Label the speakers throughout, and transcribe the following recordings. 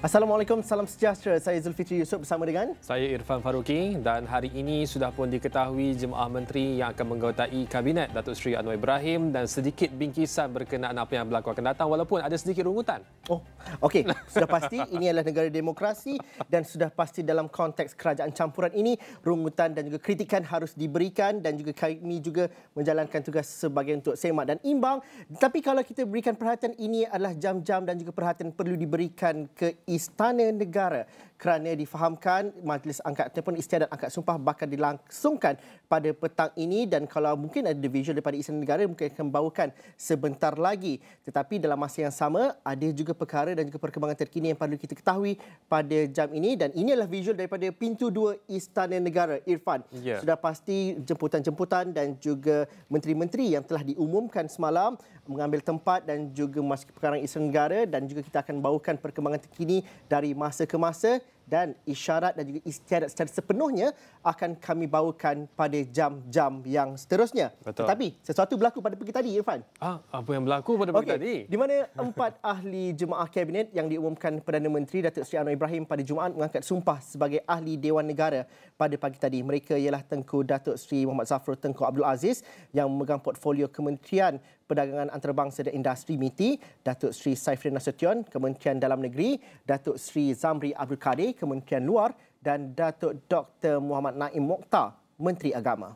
Speaker 1: Assalamualaikum, salam sejahtera. Saya Zulfikri Yusof bersama dengan
Speaker 2: saya Irfan Faruqi, dan hari ini sudah pun diketahui jemaah menteri yang akan menggawatai Kabinet Datuk Seri Anwar Ibrahim dan sedikit bingkisan berkenaan apa yang berlaku akan datang walaupun ada sedikit rungutan.
Speaker 1: Oh, okey. Sudah pasti ini adalah negara demokrasi dan sudah pasti dalam konteks kerajaan campuran ini rungutan dan juga kritikan harus diberikan dan juga kami juga menjalankan tugas sebagai untuk semak dan imbang. Tapi kalau kita berikan perhatian, ini adalah jam-jam dan juga perhatian perlu diberikan ke Istana Negara kerana difahamkan Majlis Angkat ataupun Istiadat Angkat Sumpah bakal dilangsungkan pada petang ini, dan kalau mungkin ada visual daripada Istana Negara mungkin akan bawakan sebentar lagi. Tetapi dalam masa yang sama ada juga perkara dan juga perkembangan terkini yang perlu kita ketahui pada jam ini, dan ini adalah visual daripada pintu 2 Istana Negara. Irfan, sudah pasti jemputan-jemputan dan juga menteri-menteri yang telah diumumkan semalam mengambil tempat dan juga memasuki perkarangan Istana Negara, dan juga kita akan bawakan perkembangan terkini dari masa ke masa, dan isyarat dan juga istiadat secara sepenuhnya akan kami bawakan pada jam-jam yang seterusnya.
Speaker 2: Betul.
Speaker 1: Tetapi sesuatu berlaku pada pagi tadi, Irfan.
Speaker 2: Apa yang berlaku pada pagi tadi?
Speaker 1: Di mana 4 ahli jemaah kabinet yang diumumkan Perdana Menteri Datuk Seri Anwar Ibrahim pada Jumaat mengangkat sumpah sebagai ahli Dewan Negara pada pagi tadi. Mereka ialah Tengku Datuk Seri Muhammad Zafrul Tengku Abdul Aziz yang memegang portfolio Kementerian Perdagangan Antarabangsa dan Industri MITI, Datuk Seri Saifudin Nasution, Kementerian Dalam Negeri, Datuk Seri Zamri Abdul Kadir, Kementerian Luar, dan Datuk Dr. Muhammad Naim Mokhtar, Menteri Agama.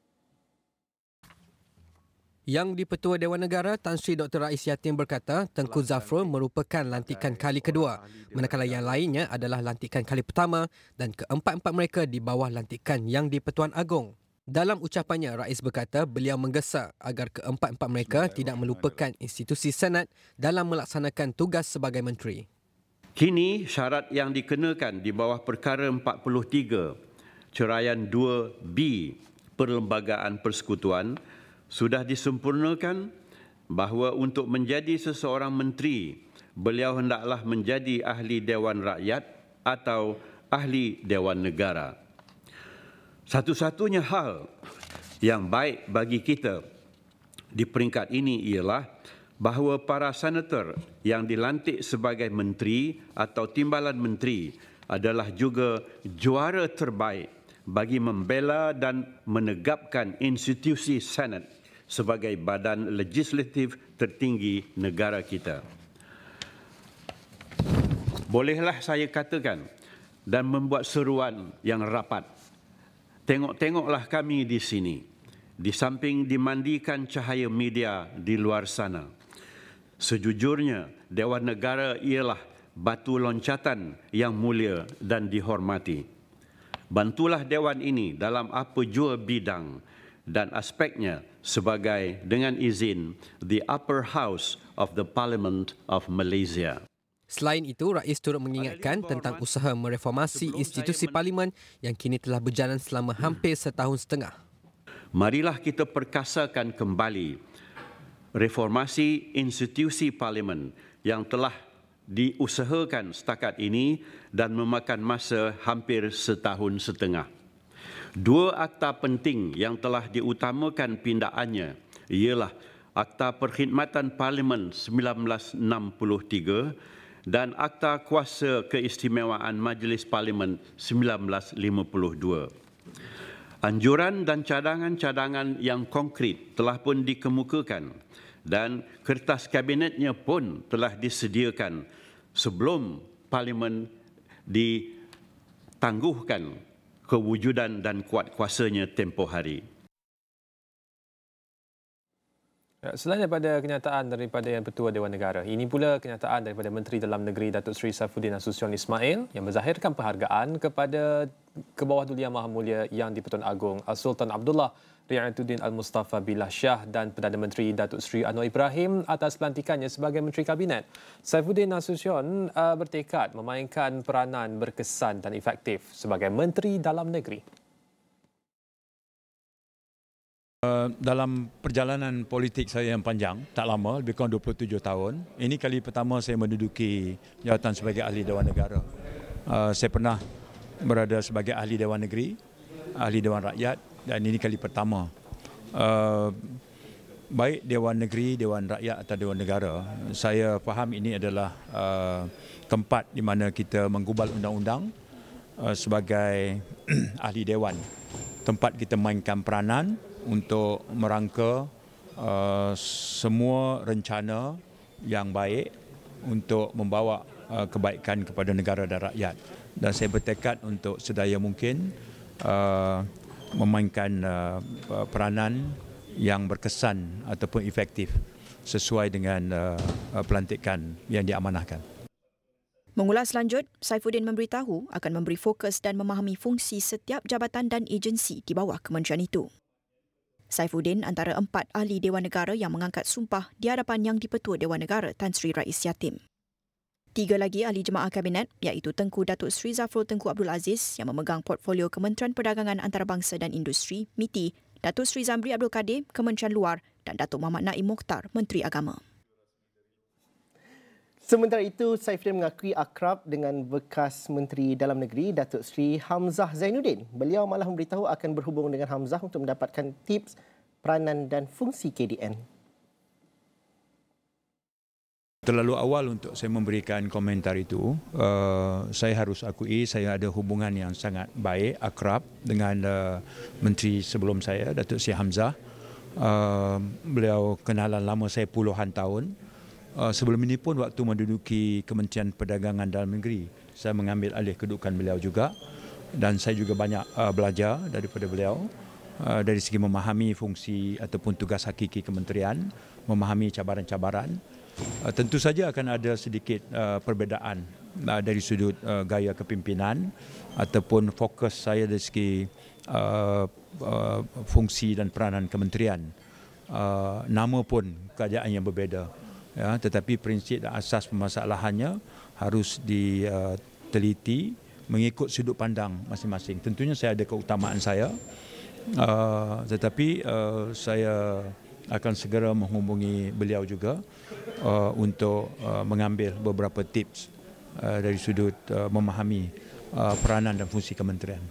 Speaker 3: Yang di-Petua Dewan Negara, Tan Sri Dr. Rais Yatin berkata Tengku Zafrul merupakan lantikan kali kedua, manakala yang lainnya adalah lantikan kali pertama, dan keempat-empat mereka di bawah lantikan Yang di-Pertuan Agong. Dalam ucapannya, Rais berkata beliau menggesa agar keempat-empat mereka tidak melupakan institusi Senat dalam melaksanakan tugas sebagai menteri.
Speaker 4: Kini syarat yang dikenakan di bawah perkara 43 Ceraian 2B Perlembagaan Persekutuan sudah disempurnakan, bahawa untuk menjadi seseorang menteri, beliau hendaklah menjadi ahli Dewan Rakyat atau ahli Dewan Negara. Satu-satunya hal yang baik bagi kita di peringkat ini ialah bahawa para senator yang dilantik sebagai menteri atau timbalan menteri adalah juga juara terbaik bagi membela dan menegapkan institusi Senat sebagai badan legislatif tertinggi negara kita. Bolehlah saya katakan dan membuat seruan yang rapat. Tengok-tengoklah kami di sini, di samping dimandikan cahaya media di luar sana. Sejujurnya, Dewan Negara ialah batu loncatan yang mulia dan dihormati. Bantulah Dewan ini dalam apa jua bidang dan aspeknya sebagai, dengan izin, the upper house of the Parliament of Malaysia.
Speaker 3: Selain itu, Rais turut mengingatkan tentang usaha mereformasi institusi Parlimen yang kini telah berjalan selama hampir setahun setengah.
Speaker 4: Marilah kita perkasakan kembali reformasi institusi Parlimen yang telah diusahakan setakat ini dan memakan masa hampir setahun setengah. 2 akta penting yang telah diutamakan pindaannya ialah Akta Perkhidmatan Parlimen 1963 dan Akta Kuasa Keistimewaan Majlis Parlimen 1952. Anjuran dan cadangan-cadangan yang konkret telah pun dikemukakan dan kertas kabinetnya pun telah disediakan sebelum Parlimen ditangguhkan kewujudan dan kuat kuasanya tempoh hari.
Speaker 2: Selain daripada kenyataan daripada Yang Pertua Dewan Negara, ini pula kenyataan daripada Menteri Dalam Negeri Datuk Seri Saifuddin Nasution Ismail yang menzahirkan penghargaan kepada Kebawah-Duli Yang Maha Mulia Yang di-Pertuan Agong Sultan Abdullah Riayatuddin Al-Mustafa Billah Shah dan Perdana Menteri Datuk Seri Anwar Ibrahim atas pelantikannya sebagai Menteri Kabinet. Saifuddin Nasution bertekad memainkan peranan berkesan dan efektif sebagai Menteri Dalam Negeri.
Speaker 5: Dalam perjalanan politik saya yang panjang, tak lama, lebih kurang 27 tahun, ini kali pertama saya menduduki jawatan sebagai ahli Dewan Negara. Saya pernah berada sebagai ahli Dewan Negeri, ahli Dewan Rakyat, dan ini kali pertama. baik Dewan Negeri, Dewan Rakyat atau Dewan Negara, saya faham ini adalah tempat di mana kita menggubal undang-undang sebagai ahli Dewan. Tempat kita mainkan peranan untuk merangka semua rencana yang baik untuk membawa kebaikan kepada negara dan rakyat. Dan saya bertekad untuk sedaya mungkin memainkan peranan yang berkesan ataupun efektif sesuai dengan pelantikan yang diamanahkan.
Speaker 6: Mengulas lanjut, Saifuddin memberitahu akan memberi fokus dan memahami fungsi setiap jabatan dan agensi di bawah kementerian itu. Saifuddin antara 4 ahli Dewan Negara yang mengangkat sumpah di hadapan Yang di-Pertua Dewan Negara Tan Sri Rais Yatim. 3 lagi ahli jemaah kabinet iaitu Tengku Datuk Seri Zafrul Tengku Abdul Aziz yang memegang portfolio Kementerian Perdagangan Antarabangsa dan Industri, MITI, Datuk Seri Zamri Abdul Kadir, Kementerian Luar dan Datuk Muhammad Naim Mokhtar, Menteri Agama.
Speaker 1: Sementara itu, Saifuddin mengakui akrab dengan bekas Menteri Dalam Negeri Datuk Seri Hamzah Zainuddin. Beliau malah memberitahu akan berhubung dengan Hamzah untuk mendapatkan tips, peranan dan fungsi KDN.
Speaker 5: Terlalu awal untuk saya memberikan komentar itu. Saya harus akui saya ada hubungan yang sangat baik, akrab dengan Menteri sebelum saya, Datuk Seri Hamzah. Beliau kenalan lama saya puluhan tahun. Sebelum ini pun waktu menduduki Kementerian Perdagangan Dalam Negeri, saya mengambil alih kedudukan beliau juga. Dan saya juga banyak belajar daripada beliau dari segi memahami fungsi ataupun tugas hakiki kementerian, memahami cabaran-cabaran. Tentu saja akan ada sedikit perbezaan dari sudut gaya kepimpinan ataupun fokus saya dari segi fungsi dan peranan kementerian. Nama pun keadaan yang berbeza. Ya, tetapi prinsip dan asas permasalahannya harus diteliti mengikut sudut pandang masing-masing. Tentunya saya ada keutamaan saya, tetapi saya akan segera menghubungi beliau juga untuk mengambil beberapa tips dari sudut memahami peranan dan fungsi kementerian.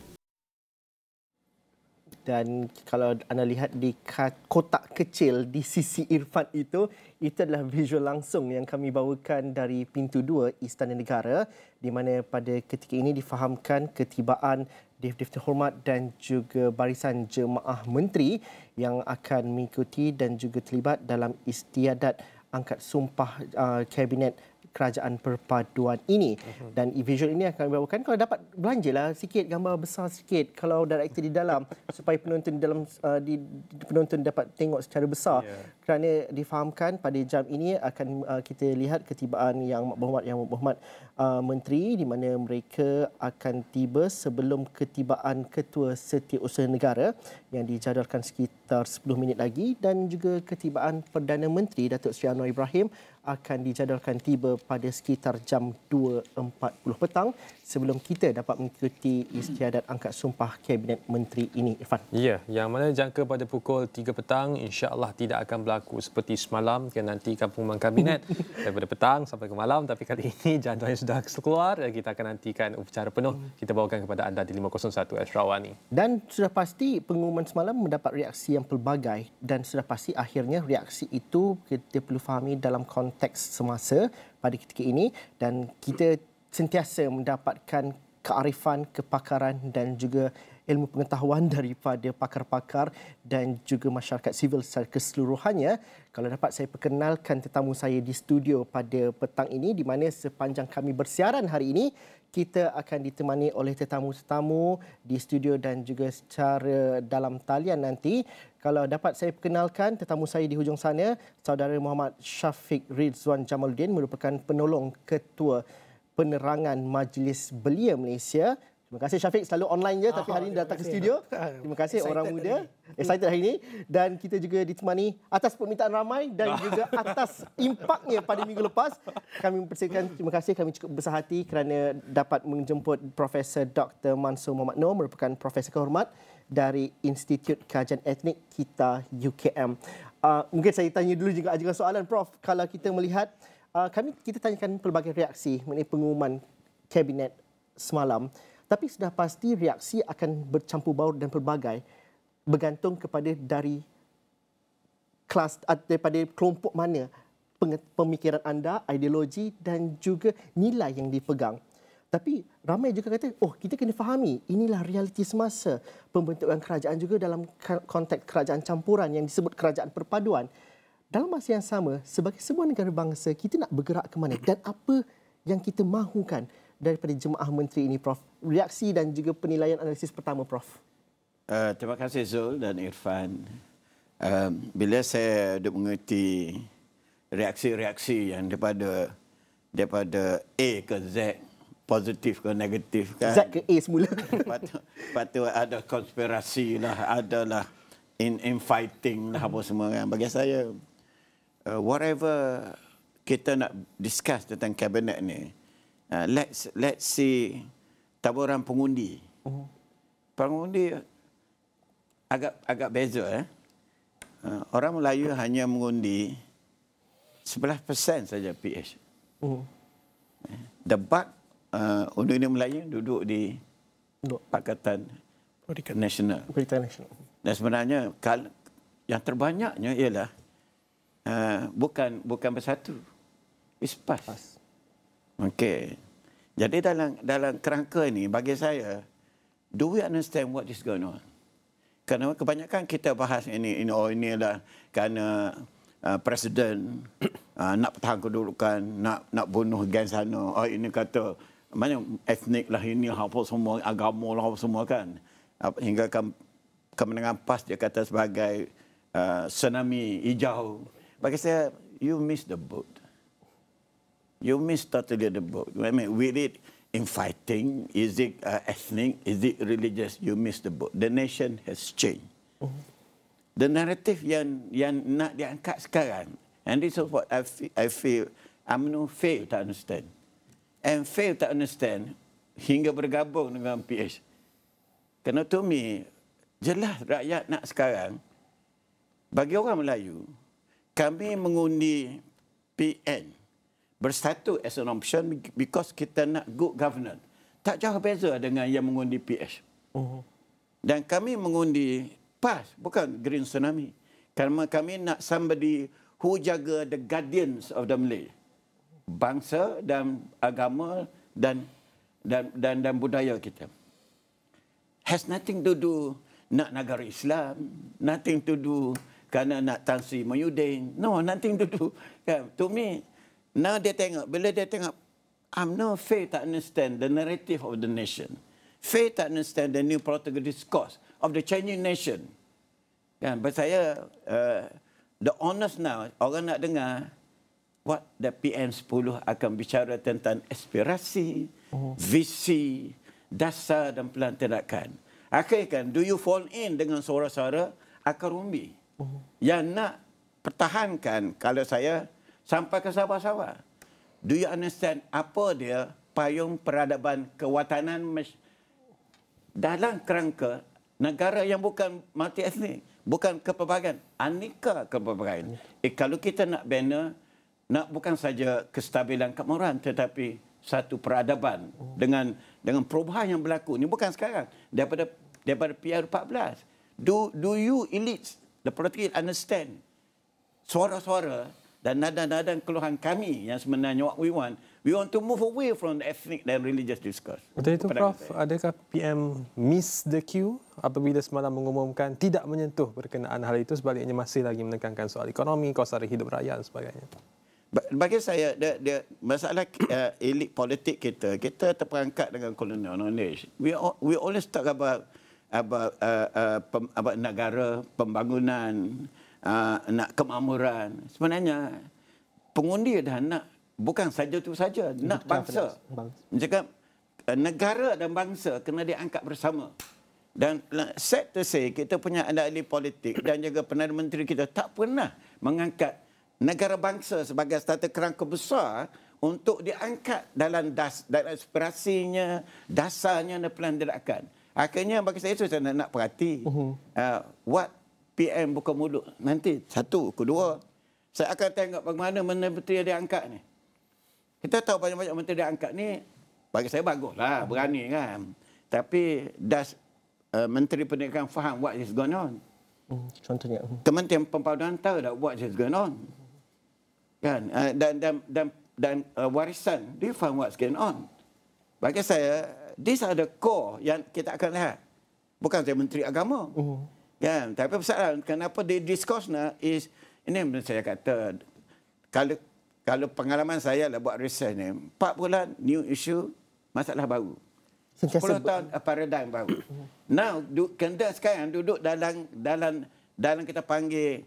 Speaker 1: Dan kalau anda lihat di kotak kecil di sisi Irfan itu adalah visual langsung yang kami bawakan dari pintu 2 Istana Negara, di mana pada ketika ini difahamkan ketibaan Dewan Terhormat dan juga barisan jemaah menteri yang akan mengikuti dan juga terlibat dalam istiadat angkat sumpah Kabinet Kerajaan Perpaduan ini. Dan visual ini akan dibawakan. Kalau dapat belanjalah sikit, gambar besar sikit kalau director di dalam supaya penonton di dalam penonton dapat tengok secara besar. Kerana difahamkan pada jam ini akan kita lihat ketibaan Yang Berhormat Menteri, di mana mereka akan tiba sebelum ketibaan Ketua Setiausaha Negara yang dijadualkan sekitar 10 minit lagi, dan juga ketibaan Perdana Menteri Datuk Seri Anwar Ibrahim akan dijadualkan tiba pada sekitar jam 2.40 petang sebelum kita dapat mengikuti istiadat angkat sumpah Kabinet Menteri ini, Irfan.
Speaker 2: Ya, yang mana jangka pada pukul 3 petang insya-Allah tidak akan berlaku seperti semalam, kerana nanti pengumuman kabinet daripada petang sampai ke malam, tapi kali ini jadualnya sudah keluar dan kita akan nantikan upacara penuh kita bawakan kepada anda di 501 Ashrawani.
Speaker 1: Dan sudah pasti pengumuman semalam mendapat reaksi yang pelbagai, dan sudah pasti akhirnya reaksi itu kita perlu fahami dalam konteks semasa pada ketika ini, dan kita sentiasa mendapatkan kearifan, kepakaran dan juga ilmu pengetahuan daripada pakar-pakar dan juga masyarakat sivil secara keseluruhannya. Kalau dapat saya perkenalkan tetamu saya di studio pada petang ini, di mana sepanjang kami bersiaran hari ini, kita akan ditemani oleh tetamu-tetamu di studio dan juga secara dalam talian nanti. Kalau dapat saya perkenalkan tetamu saya di hujung sana, Saudara Muhammad Syafiq Ridzuan Jamaluddin, merupakan penolong Ketua Penerangan Majlis Belia Malaysia. Terima kasih Syafiq, selalu online je tapi hari ini datang ke studio. Terima kasih orang muda. Excited hari ini. Dan kita juga ditemani atas permintaan ramai dan juga atas impaknya pada minggu lepas. Kami mempersilakan, terima kasih, kami cukup besar hati kerana dapat menjemput Profesor Dr. Mansur Mohamad Noor, merupakan Profesor Kehormat dari Institut Kajian Etnik kita UKM. Mungkin saya tanya dulu juga soalan Prof. Kalau kita melihat, kita tanyakan pelbagai reaksi mengenai pengumuman Kabinet semalam. Tapi sudah pasti reaksi akan bercampur baur dan pelbagai, bergantung kepada dari kelas, daripada kelompok mana pemikiran anda, ideologi dan juga nilai yang dipegang. Tapi ramai juga kata, kita kena fahami inilah realiti semasa pembentukan kerajaan juga dalam konteks kerajaan campuran yang disebut kerajaan perpaduan. Dalam masa yang sama, sebagai sebuah negara bangsa, kita nak bergerak ke mana dan apa yang kita mahukan daripada jemaah menteri ini, Prof? Reaksi dan juga penilaian analisis pertama, Prof.
Speaker 7: Terima kasih Zul dan Irfan. Bila saya mengerti reaksi-reaksi yang daripada A ke Z, positif ke negatif kan.
Speaker 1: Z ke A semula.
Speaker 7: Patut ada konspirasi lah, adalah infighting lah apa semua kan. Bagi saya, whatever kita nak discuss tentang kabinet ni, let's see taburan pengundi. Pengundi agak beza. Orang Melayu hanya mengundi 11% saja PH. Debat Undang-Undang Melayu duduk di Pakatan Perikatan Nasional. Dan sebenarnya yang terbanyaknya ialah bukan bersatu. Ispas. Okey. Jadi dalam kerangka ini, bagi saya, do we understand what is going on? Kerana kebanyakan kita bahas ini adalah kerana presiden nak pertahan kedudukan, nak bunuh geng sana. Ini kata mana etnik lah ini, apa semua, agama lah apa semua kan. Hingga kemenangan PAS dia kata sebagai tsunami hijau. Bagi saya, you miss the boat. You miss totally the boat. I mean, with it infighting, is it ethnic, is it religious? You miss the boat. The nation has changed. The narrative yang nak diangkat sekarang, and this is what I feel UMNO fail to understand. And fail to understand hingga bergabung dengan PH. Kerana to me, jelas rakyat nak sekarang, bagi orang Melayu, kami mengundi PN bersatu as an option because kita nak good governance. Tak jauh beza dengan yang mengundi PH. Dan kami mengundi PAS, bukan Green Tsunami. Kerana kami nak somebody who jaga the guardians of the Malay. Bangsa dan agama dan budaya kita. Has nothing to do nak negara Islam, nothing to do kerana nak Tan Sri Muhyiddin. No, nothing to do. To me, now bila dia tengok, UMNO fail to understand the narrative of the nation. Fail to understand the new political discourse of the changing nation. Kan, bagi saya, the honest now, orang nak dengar what the PN10 akan bicara tentang aspirasi, visi, dasar dan pelan tindakan. Akhirnya, do you fall in dengan suara-suara akar umbi yang nak pertahankan, kalau saya, sampai ke Sabah-Sabah. Do you understand apa dia payung peradaban kewatanan dalam kerangka negara yang bukan multi etnik, bukan kepelbagaian, aneka kepelbagaian. Kalau kita nak bina, nak bukan saja kestabilan kemakmuran, tetapi satu peradaban dengan perubahan yang berlaku. Ini bukan sekarang, daripada PR14. Do you elites, the political understand suara-suara dan nada-nada keluhan kami yang sebenarnya what we want to move away from the ethnic dan religious discourse.
Speaker 2: Betul itu, Prof. Adakah PM miss the cue apabila semalam mengumumkan tidak menyentuh berkenaan hal itu, sebaliknya masih lagi menekankan soal ekonomi, kos sara hidup rakyat dan sebagainya?
Speaker 7: Bagi saya, masalah elit politik kita terperangkap dengan colonial knowledge. We always talk about negara, pembangunan, nak kemakmuran. Sebenarnya pengundi dah nak bukan saja itu saja, nak bangsa. Cakap negara dan bangsa kena diangkat bersama. Dan sad to say, kita punya ahli politik dan juga Perdana Menteri kita tak pernah mengangkat negara bangsa sebagai satu kerangka besar untuk diangkat dalam aspirasinya, dasarnya dan pelan tindakan. Akhirnya bagi saya itu saya nak perhati what PM buka mulut nanti. Satu, kedua, saya akan tengok bagaimana menteri yang diangkat ni. Kita tahu banyak-banyak menteri yang diangkat ni, bagi saya baguslah, berani kan. Tapi Menteri Pendidikan faham what is going on.
Speaker 1: Contohnya.
Speaker 7: Kementerian Pembangunan tahu tak what is going on. Kan? Dan warisan, do you find what's going on? Bagi saya, these are the core yang kita akan lihat. Bukan saya Menteri Agama. Kan? Tapi persoalan, kenapa dia discourse is, ini saya kata, kalau pengalaman saya lah buat research ni, 4 bulan, new issue, masalah baru. 10 tahun, paradigm baru. Now, sekarang duduk dalam kita panggil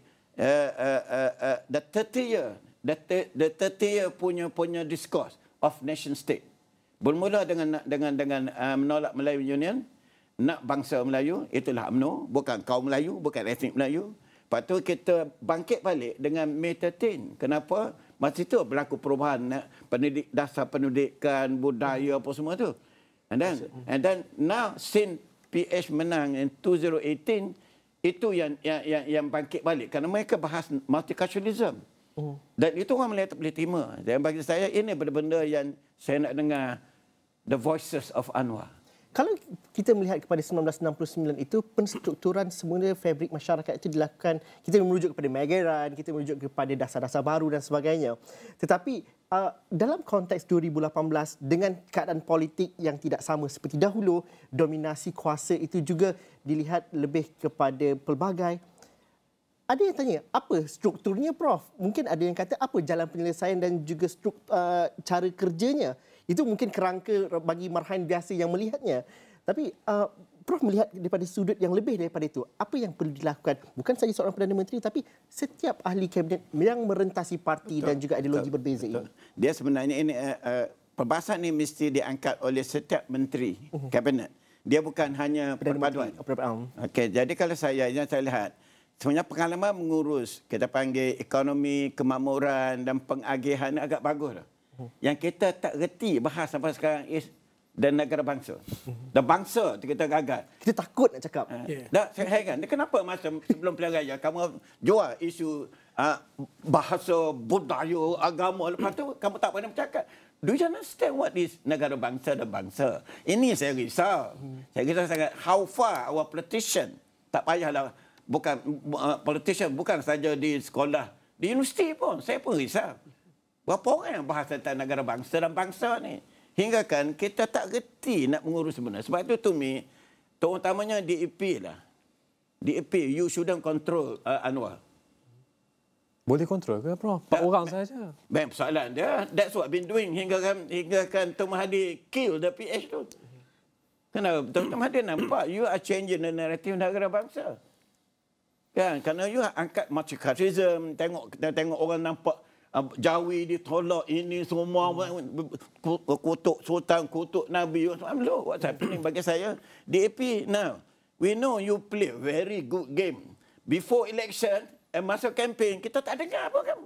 Speaker 7: the 30 year, the 30 year punya discourse of nation state. Bermula dengan menolak Melayu Union, nak bangsa Melayu, itulah UMNO, bukan kaum Melayu, bukan etnik Melayu. Lepas tu kita bangkit balik dengan May 13. Kenapa? Masa itu berlaku perubahan dasar pendidikan, budaya apa semua tu. And then now since PH menang in 2018, itu yang bangkit balik kerana mereka bahas multiculturalism. Dan itu orang Melayu tak boleh terima. Dan bagi saya ini benda-benda yang saya nak dengar the voices of Anwar.
Speaker 1: Kalau kita melihat kepada 1969 itu, penstrukturan semula fabrik masyarakat itu dilakukan, kita merujuk kepada Megaran, kita merujuk kepada dasar-dasar baru dan sebagainya. Tetapi dalam konteks 2018, dengan keadaan politik yang tidak sama seperti dahulu, dominasi kuasa itu juga dilihat lebih kepada pelbagai. Ada yang tanya, apa strukturnya, Prof? Mungkin ada yang kata, apa jalan penyelesaian dan juga cara kerjanya? Itu mungkin kerangka bagi marhaen biasa yang melihatnya. Tapi Prof melihat daripada sudut yang lebih daripada itu. Apa yang perlu dilakukan? Bukan saja seorang Perdana Menteri, tapi setiap ahli kabinet yang merentasi parti dan juga ideologi berbeza ini.
Speaker 7: Dia sebenarnya ini perbahasan ini mesti diangkat oleh setiap menteri kabinet. Dia bukan hanya perpaduan. Okey, jadi kalau yang saya lihat, sebenarnya pengalaman mengurus, kita panggil ekonomi, kemakmuran dan pengagihan agak bagus. Yang kita tak reti bahas sampai sekarang is dan negara bangsa. Dan bangsa tu kita gagal.
Speaker 1: Kita takut nak cakap.
Speaker 7: Saya heran. Kenapa masa sebelum pilihan raya kamu jual isu bahasa, budaya, agama, lepas tu kamu tak pernah bercakap. Do you understand what is negara bangsa dan bangsa? Ini saya risau. Saya risau sangat how far our politician, tak payahlah, bukan politician bukan saja di sekolah, di universiti pun saya pun risau. Berapa orang yang bahas tentang negara bangsa dan bangsa ni? Hingga kan kita tak reti nak mengurus sebenarnya. Sebab itu to me, terutamanya DAP lah. DAP, you shouldn't control Anwar.
Speaker 2: Boleh kontrol ke, Prof? 4 orang saja.
Speaker 7: Baik, persoalan dia. That's what I've been doing hingga kan Tuan Mahathir kill the PH tu. Kenapa? Tuan Mahathir nampak, you are changing the narrative negara bangsa. Kan? Kerana you angkat multiculturalism, tengok orang nampak Jawi ditolak, ini semua kutuk sultan, kutuk nabi. Look what's happening bagi saya. DAP now, we know you play very good game. Before election, masa campaign, kita tak dengar apa kamu.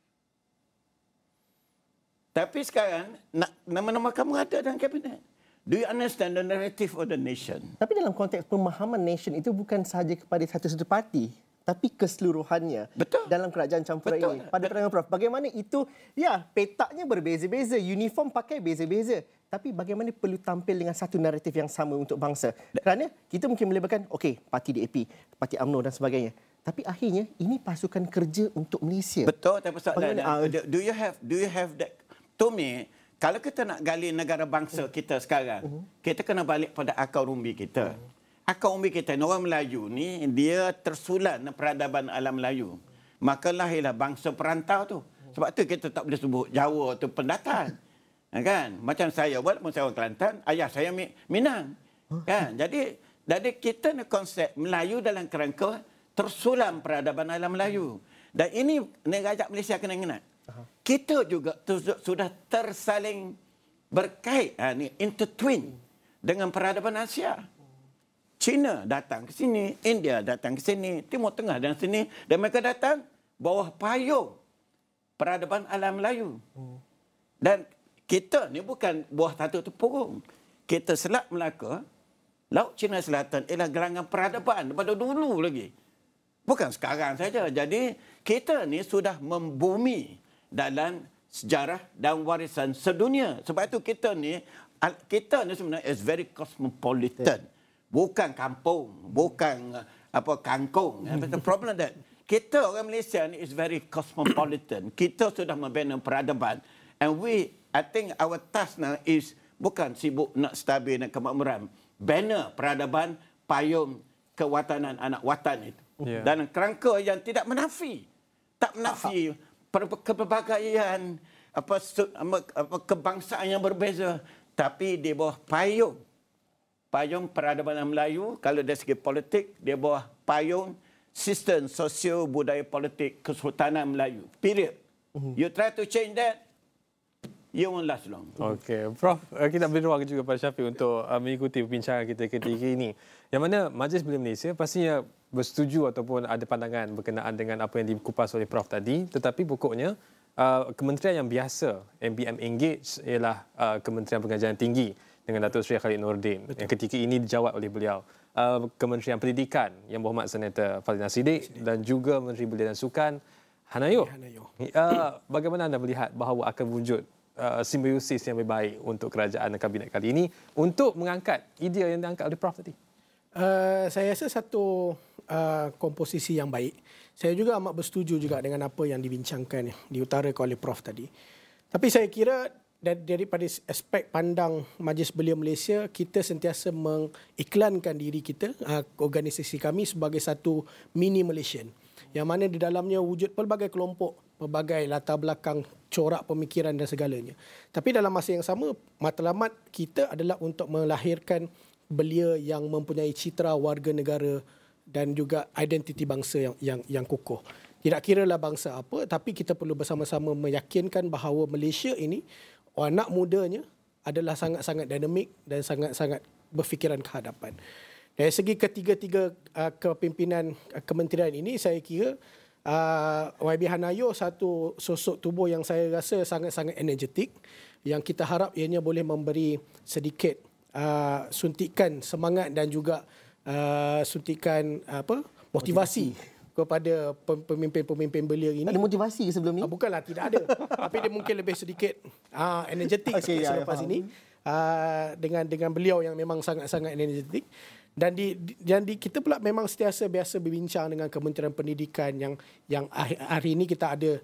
Speaker 7: Tapi sekarang, nama-nama kamu ada dalam kabinet. Do you understand the narrative of the nation?
Speaker 1: Tapi dalam konteks pemahaman nation itu bukan sahaja kepada satu-satu parti, tapi keseluruhannya.
Speaker 7: Betul.
Speaker 1: Dalam kerajaan campuran ini. Pada pandangan Prof, bagaimana itu, ya, petaknya berbeza-beza, uniform pakai beza-beza. Tapi bagaimana perlu tampil dengan satu naratif yang sama untuk bangsa. Kerana kita mungkin melebarkan, okey, parti DAP, parti UMNO dan sebagainya. Tapi akhirnya, ini pasukan kerja untuk Malaysia.
Speaker 7: Betul, tapi soalan do you have that? To me, kalau kita nak gali negara bangsa kita sekarang, kita kena balik pada akar umbi kita. Akar umbi kita, orang Melayu ni, dia tersulat peradaban alam Melayu. Maka lahirlah bangsa perantau tu. Sebab tu kita tak boleh sebut Jawa tu pendatang. Kan? Macam saya, walaupun saya orang Kelantan, ayah saya Minang. Kan? Jadi kita ni konsep Melayu dalam kerangka tersulam peradaban alam Melayu. Dan ini negara Malaysia kena ingat. Kita juga sudah tersaling berkait, intertwine dengan peradaban Asia. China datang ke sini, India datang ke sini, Timur Tengah dan sini, dan mereka datang bawah payung peradaban alam Melayu. Dan kita ni bukan buah satu tepung. Kita Selat Melaka, Laut Cina Selatan ialah gerangan peradaban daripada dulu lagi. Bukan sekarang saja. Jadi kita ni sudah membumi dalam sejarah dan warisan sedunia. Sebab itu kita ni sebenarnya is very cosmopolitan. Bukan kampung, bukan kangkung. The problem that kita orang Malaysia ni is very cosmopolitan. Kita sudah membina peradaban. And I think our task now is bukan sibuk nak stabil dan kemakmuran. Bina peradaban, payung kewatanan anak watan itu. Dan kerangka yang tidak menafi. Tak menafi kepelbagaian, kebangsaan yang berbeza. Tapi di bawah payung peradaban Melayu, kalau dari segi politik, di bawah payung sistem sosio budaya politik Kesultanan Melayu. Period. You try to change that, you won't last long.
Speaker 2: Okey, Prof, kita beri ruang juga pada Syafiq untuk mengikuti perbincangan kita ketika ini. Yang mana Majlis Belia Malaysia pastinya bersetuju ataupun ada pandangan berkenaan dengan apa yang dikupas oleh Prof tadi, tetapi pokoknya kementerian yang biasa MBM engage ialah Kementerian Pengajian Tinggi dengan Datuk Seri Khalid Nordin. Yang ketika ini dijawab oleh beliau. Kementerian Pendidikan yang berhormat Senator Fadhilin Siddiq dan juga Menteri Belia dan Sukan Hanayo. Bagaimana anda melihat bahawa akan wujud simbiosis yang lebih baik untuk kerajaan dan kabinet kali ini untuk mengangkat idea yang diangkat oleh Prof tadi?
Speaker 8: Saya rasa satu komposisi yang baik. Saya juga amat bersetuju juga dengan apa yang dibincangkan, diutarakan oleh Prof tadi. Tapi saya kira daripada aspek pandang Majlis Belia Malaysia, kita sentiasa mengiklankan diri kita, organisasi kami sebagai satu mini Malaysian. Yang mana di dalamnya wujud pelbagai kelompok, pelbagai latar belakang, corak pemikiran dan segalanya. Tapi dalam masa yang sama, matlamat kita adalah untuk melahirkan belia yang mempunyai citra warga negara dan juga identiti bangsa yang kukuh. Tidak kiralah bangsa apa, tapi kita perlu bersama-sama meyakinkan bahawa Malaysia ini, anak mudanya adalah sangat-sangat dinamik dan sangat-sangat berfikiran ke hadapan. Dari segi ketiga-tiga kepimpinan kementerian ini, saya kira YB Hanayo satu sosok tubuh yang saya rasa sangat-sangat energetik, yang kita harap ianya boleh memberi sedikit suntikan semangat dan juga suntikan motivasi kepada pemimpin-pemimpin belia ini.
Speaker 1: Ada motivasi ke sebelum ni?
Speaker 8: Bukanlah, tidak ada. Tapi dia mungkin lebih sedikit energetik selepas ini. Dengan beliau yang memang sangat-sangat energetik. Dan kita pula memang sentiasa biasa berbincang dengan Kementerian Pendidikan yang hari ini kita ada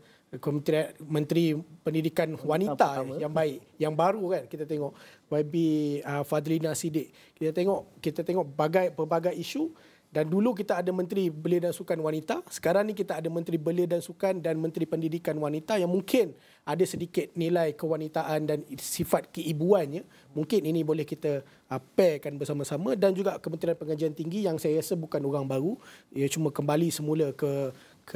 Speaker 8: Menteri Pendidikan Wanita yang baik, yang baru kan, kita tengok YB Fadhilin Siddiq. Kita tengok pelbagai isu. Dan dulu kita ada Menteri Belia dan Sukan Wanita, sekarang ni kita ada Menteri Belia dan Sukan dan Menteri Pendidikan Wanita yang mungkin ada sedikit nilai kewanitaan dan sifat keibuannya. Mungkin ini boleh kita pairkan bersama-sama. Dan juga Kementerian Pengajian Tinggi yang saya rasa bukan orang baru, ia cuma kembali semula ke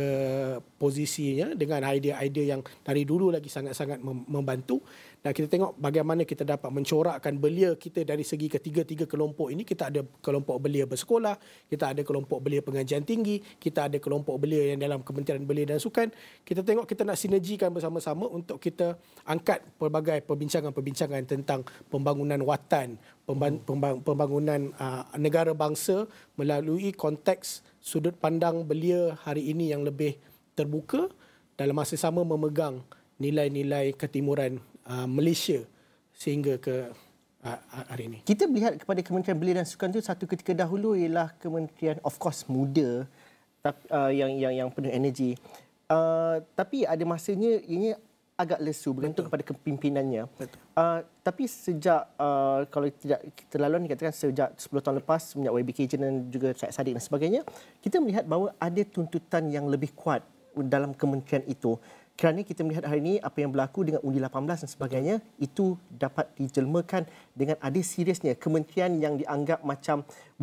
Speaker 8: posisinya dengan idea-idea yang dari dulu lagi sangat-sangat membantu. Dan kita tengok bagaimana kita dapat mencorakkan belia kita dari segi ketiga-tiga kelompok ini. Kita ada kelompok belia bersekolah, kita ada kelompok belia pengajian tinggi, kita ada kelompok belia yang dalam Kementerian Belia dan Sukan. Kita tengok kita nak sinergikan bersama-sama untuk kita angkat pelbagai perbincangan-perbincangan tentang pembangunan watan, pembangunan negara bangsa melalui konteks sudut pandang belia hari ini yang lebih terbuka, dalam masa sama memegang nilai-nilai ketimuran Malaysia sehingga ke hari ini.
Speaker 1: Kita melihat kepada Kementerian Belia dan Sukan itu satu ketika dahulu ialah kementerian of course muda yang penuh energi. Tapi ada masanya ianya agak lesu bergantung kepada kepimpinannya. Tapi sejak kalau tidak kita laluan dikatakan sejak 10 tahun lepas semenjak YBKJ dan juga Syed Saddiq dan sebagainya, kita melihat bahawa ada tuntutan yang lebih kuat dalam kementerian itu. Kerana kita melihat hari ini apa yang berlaku dengan undi 18 dan sebagainya, itu dapat dijelmakan dengan ada seriusnya kementerian yang dianggap macam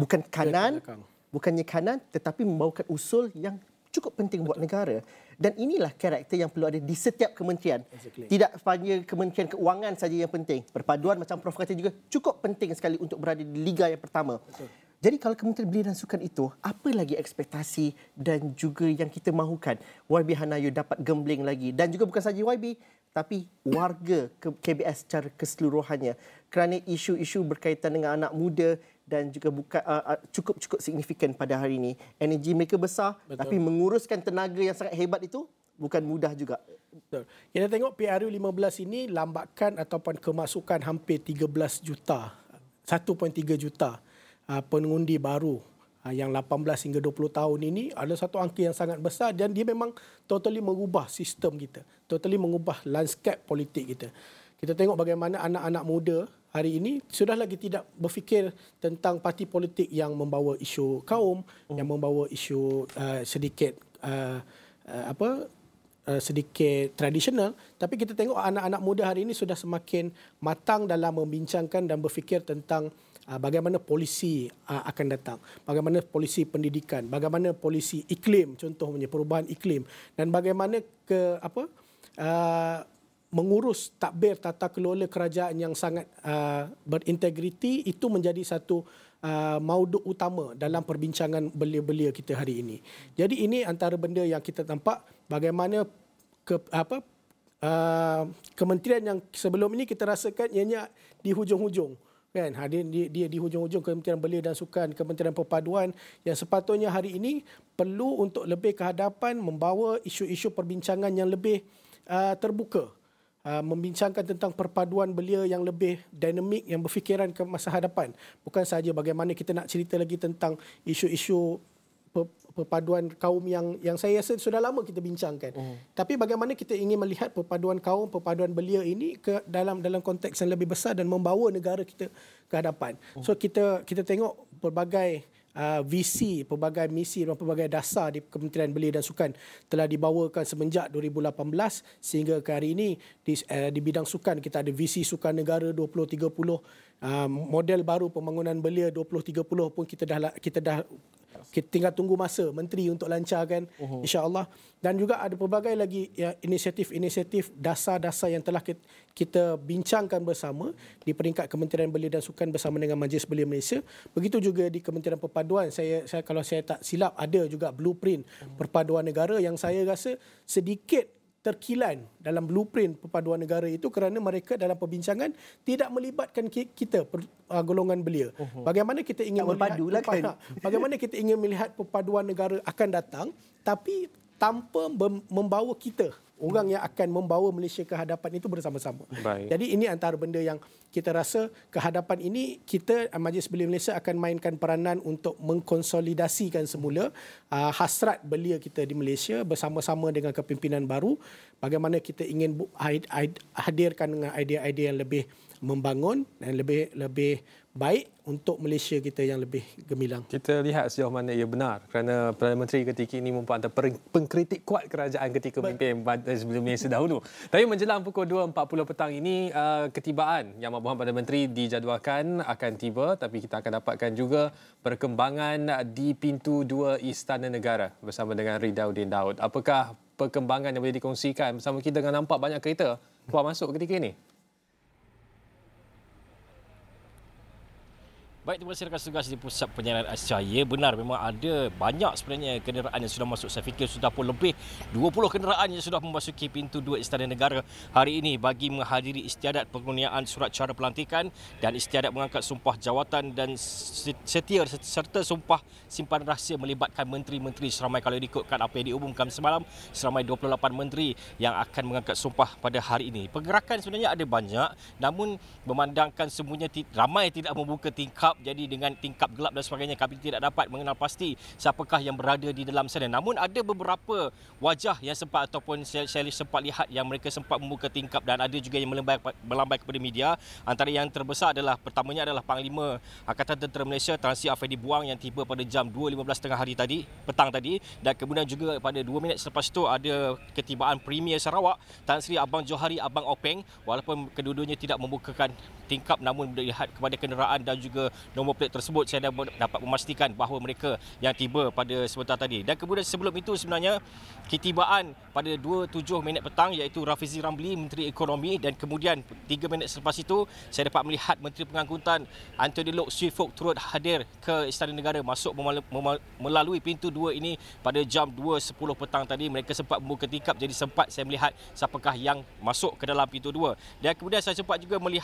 Speaker 1: bukannya kanan tetapi membawakan usul yang cukup penting buat negara. Dan inilah karakter yang perlu ada di setiap kementerian. Tidak hanya Kementerian Keuangan saja yang penting. Perpaduan macam Prof kata juga cukup penting sekali untuk berada di liga yang pertama. Jadi kalau Kementerian Belia dan Sukan itu, apa lagi ekspektasi dan juga yang kita mahukan YB Hanayo dapat gembling lagi. Dan juga bukan saja YB, tapi warga KBS secara keseluruhannya. Kerana isu-isu berkaitan dengan anak muda dan juga bukan cukup signifikan pada hari ini. Energi mereka besar, tapi menguruskan tenaga yang sangat hebat itu bukan mudah juga.
Speaker 8: Betul. Kita tengok PRU 15 ini lambakan ataupun kemasukan hampir 13 juta, 1.3 juta pengundi baru yang 18 hingga 20 tahun ini adalah satu angka yang sangat besar dan dia memang totally mengubah sistem kita, totally mengubah landscape politik kita. Kita tengok bagaimana anak-anak muda hari ini sudah lagi tidak berfikir tentang parti politik yang membawa isu kaum, yang membawa isu sedikit tradisional, tapi kita tengok anak-anak muda hari ini sudah semakin matang dalam membincangkan dan berfikir tentang bagaimana polisi akan datang, bagaimana polisi pendidikan, bagaimana polisi iklim, contohnya perubahan iklim, dan bagaimana mengurus tadbir tata kelola kerajaan yang sangat berintegriti. Itu menjadi satu mauduk utama dalam perbincangan belia-belia kita hari ini. Jadi ini antara benda yang kita nampak bagaimana kementerian yang sebelum ini kita rasakan ianya di hujung-hujung. Kan, dia di hujung-hujung Kementerian Belia dan Sukan, Kementerian Perpaduan yang sepatutnya hari ini perlu untuk lebih ke hadapan membawa isu-isu perbincangan yang lebih terbuka. Membincangkan tentang perpaduan belia yang lebih dinamik, yang berfikiran ke masa hadapan. Bukan sahaja bagaimana kita nak cerita lagi tentang isu-isu perpaduan kaum yang saya rasa sudah lama kita bincangkan. Tapi bagaimana kita ingin melihat perpaduan kaum, perpaduan belia ini ke dalam konteks yang lebih besar dan membawa negara kita ke hadapan. So kita tengok pelbagai visi, pelbagai misi dan pelbagai dasar di Kementerian Belia dan Sukan telah dibawakan semenjak 2018 sehingga ke hari ini di bidang sukan kita ada visi sukan negara 2030, model baru pembangunan belia 2030 pun kita dah tinggal tunggu masa menteri untuk lancarkan insya-Allah, dan juga ada pelbagai lagi inisiatif-inisiatif dasar-dasar yang telah kita bincangkan bersama di peringkat Kementerian Belia dan Sukan bersama dengan Majlis Belia Malaysia. Begitu juga di Kementerian Perpaduan, saya kalau saya tak silap ada juga blueprint perpaduan negara yang saya rasa sedikit terkilan dalam blueprint perpaduan negara itu kerana mereka dalam perbincangan tidak melibatkan kita golongan belia. Bagaimana kita ingin bagaimana kita ingin melihat perpaduan negara akan datang tapi tanpa membawa kita, orang yang akan membawa Malaysia ke hadapan itu bersama-sama. Baik. Jadi ini antara benda yang kita rasa ke hadapan ini kita Majlis Belia Malaysia akan mainkan peranan untuk mengkonsolidasikan semula hasrat belia kita di Malaysia bersama-sama dengan kepimpinan baru. Bagaimana kita ingin hadirkan dengan idea-idea yang lebih membangun dan lebih baik untuk Malaysia kita yang lebih gemilang.
Speaker 2: Kita lihat sejauh mana ia benar kerana Perdana Menteri ketika ini merupakan pengkritik kuat kerajaan ketika memimpin sebelum Malaysia dahulu. Tapi menjelang pukul 2.40 petang ini ketibaan Yang Amat Perdana Menteri dijadualkan akan tiba, tapi kita akan dapatkan juga perkembangan di pintu 2 Istana Negara bersama dengan Ridauddin Daud. Apakah perkembangan yang boleh dikongsikan bersama kita dengan nampak banyak kereta keluar masuk ketika ini?
Speaker 9: Baik, terima kasih rakan tugas di Pusat Penyiaran Asiaya. Benar, memang ada banyak sebenarnya kenderaan yang sudah masuk. Saya fikir sudah pun lebih 20 kenderaan yang sudah memasuki pintu 2 Istana Negara hari ini bagi menghadiri istiadat pengurniaan surat cara pelantikan dan istiadat mengangkat sumpah jawatan dan setia serta sumpah simpan rahsia melibatkan menteri-menteri seramai, kalau diikutkan apa yang diumumkan semalam, seramai 28 menteri yang akan mengangkat sumpah pada hari ini. Pergerakan sebenarnya ada banyak, namun memandangkan semuanya ramai tidak membuka tingkap, jadi dengan tingkap gelap dan sebagainya kami tidak dapat mengenal pasti siapakah yang berada di dalam sana. Namun ada beberapa wajah yang sempat ataupun saya sempat lihat yang mereka sempat membuka tingkap dan ada juga yang melambai kepada media. Antara yang terbesar adalah pertamanya adalah Panglima Angkatan Tentera Malaysia Tan Sri Afridi Buang yang tiba pada jam 2.15 petang tadi, dan kemudian juga pada 2 minit selepas itu ada ketibaan Premier Sarawak Tan Sri Abang Johari Abang Openg. Walaupun kedua-duanya tidak membukakan tingkap, namun melihat kepada kenderaan dan juga nombor plate tersebut, saya dapat memastikan bahawa mereka yang tiba pada sebentar tadi. Dan kemudian sebelum itu sebenarnya ketibaan pada 2.07 minit petang iaitu Rafizi Ramli, Menteri Ekonomi, dan kemudian 3 minit selepas itu saya dapat melihat Menteri Pengangkutan Anthony Loke Swee Fook turut hadir ke Istana Negara, masuk melalui pintu 2 ini pada jam 2.10 petang tadi. Mereka sempat membuka tingkap, jadi sempat saya melihat siapakah yang masuk ke dalam pintu 2. Dan kemudian saya sempat juga melihat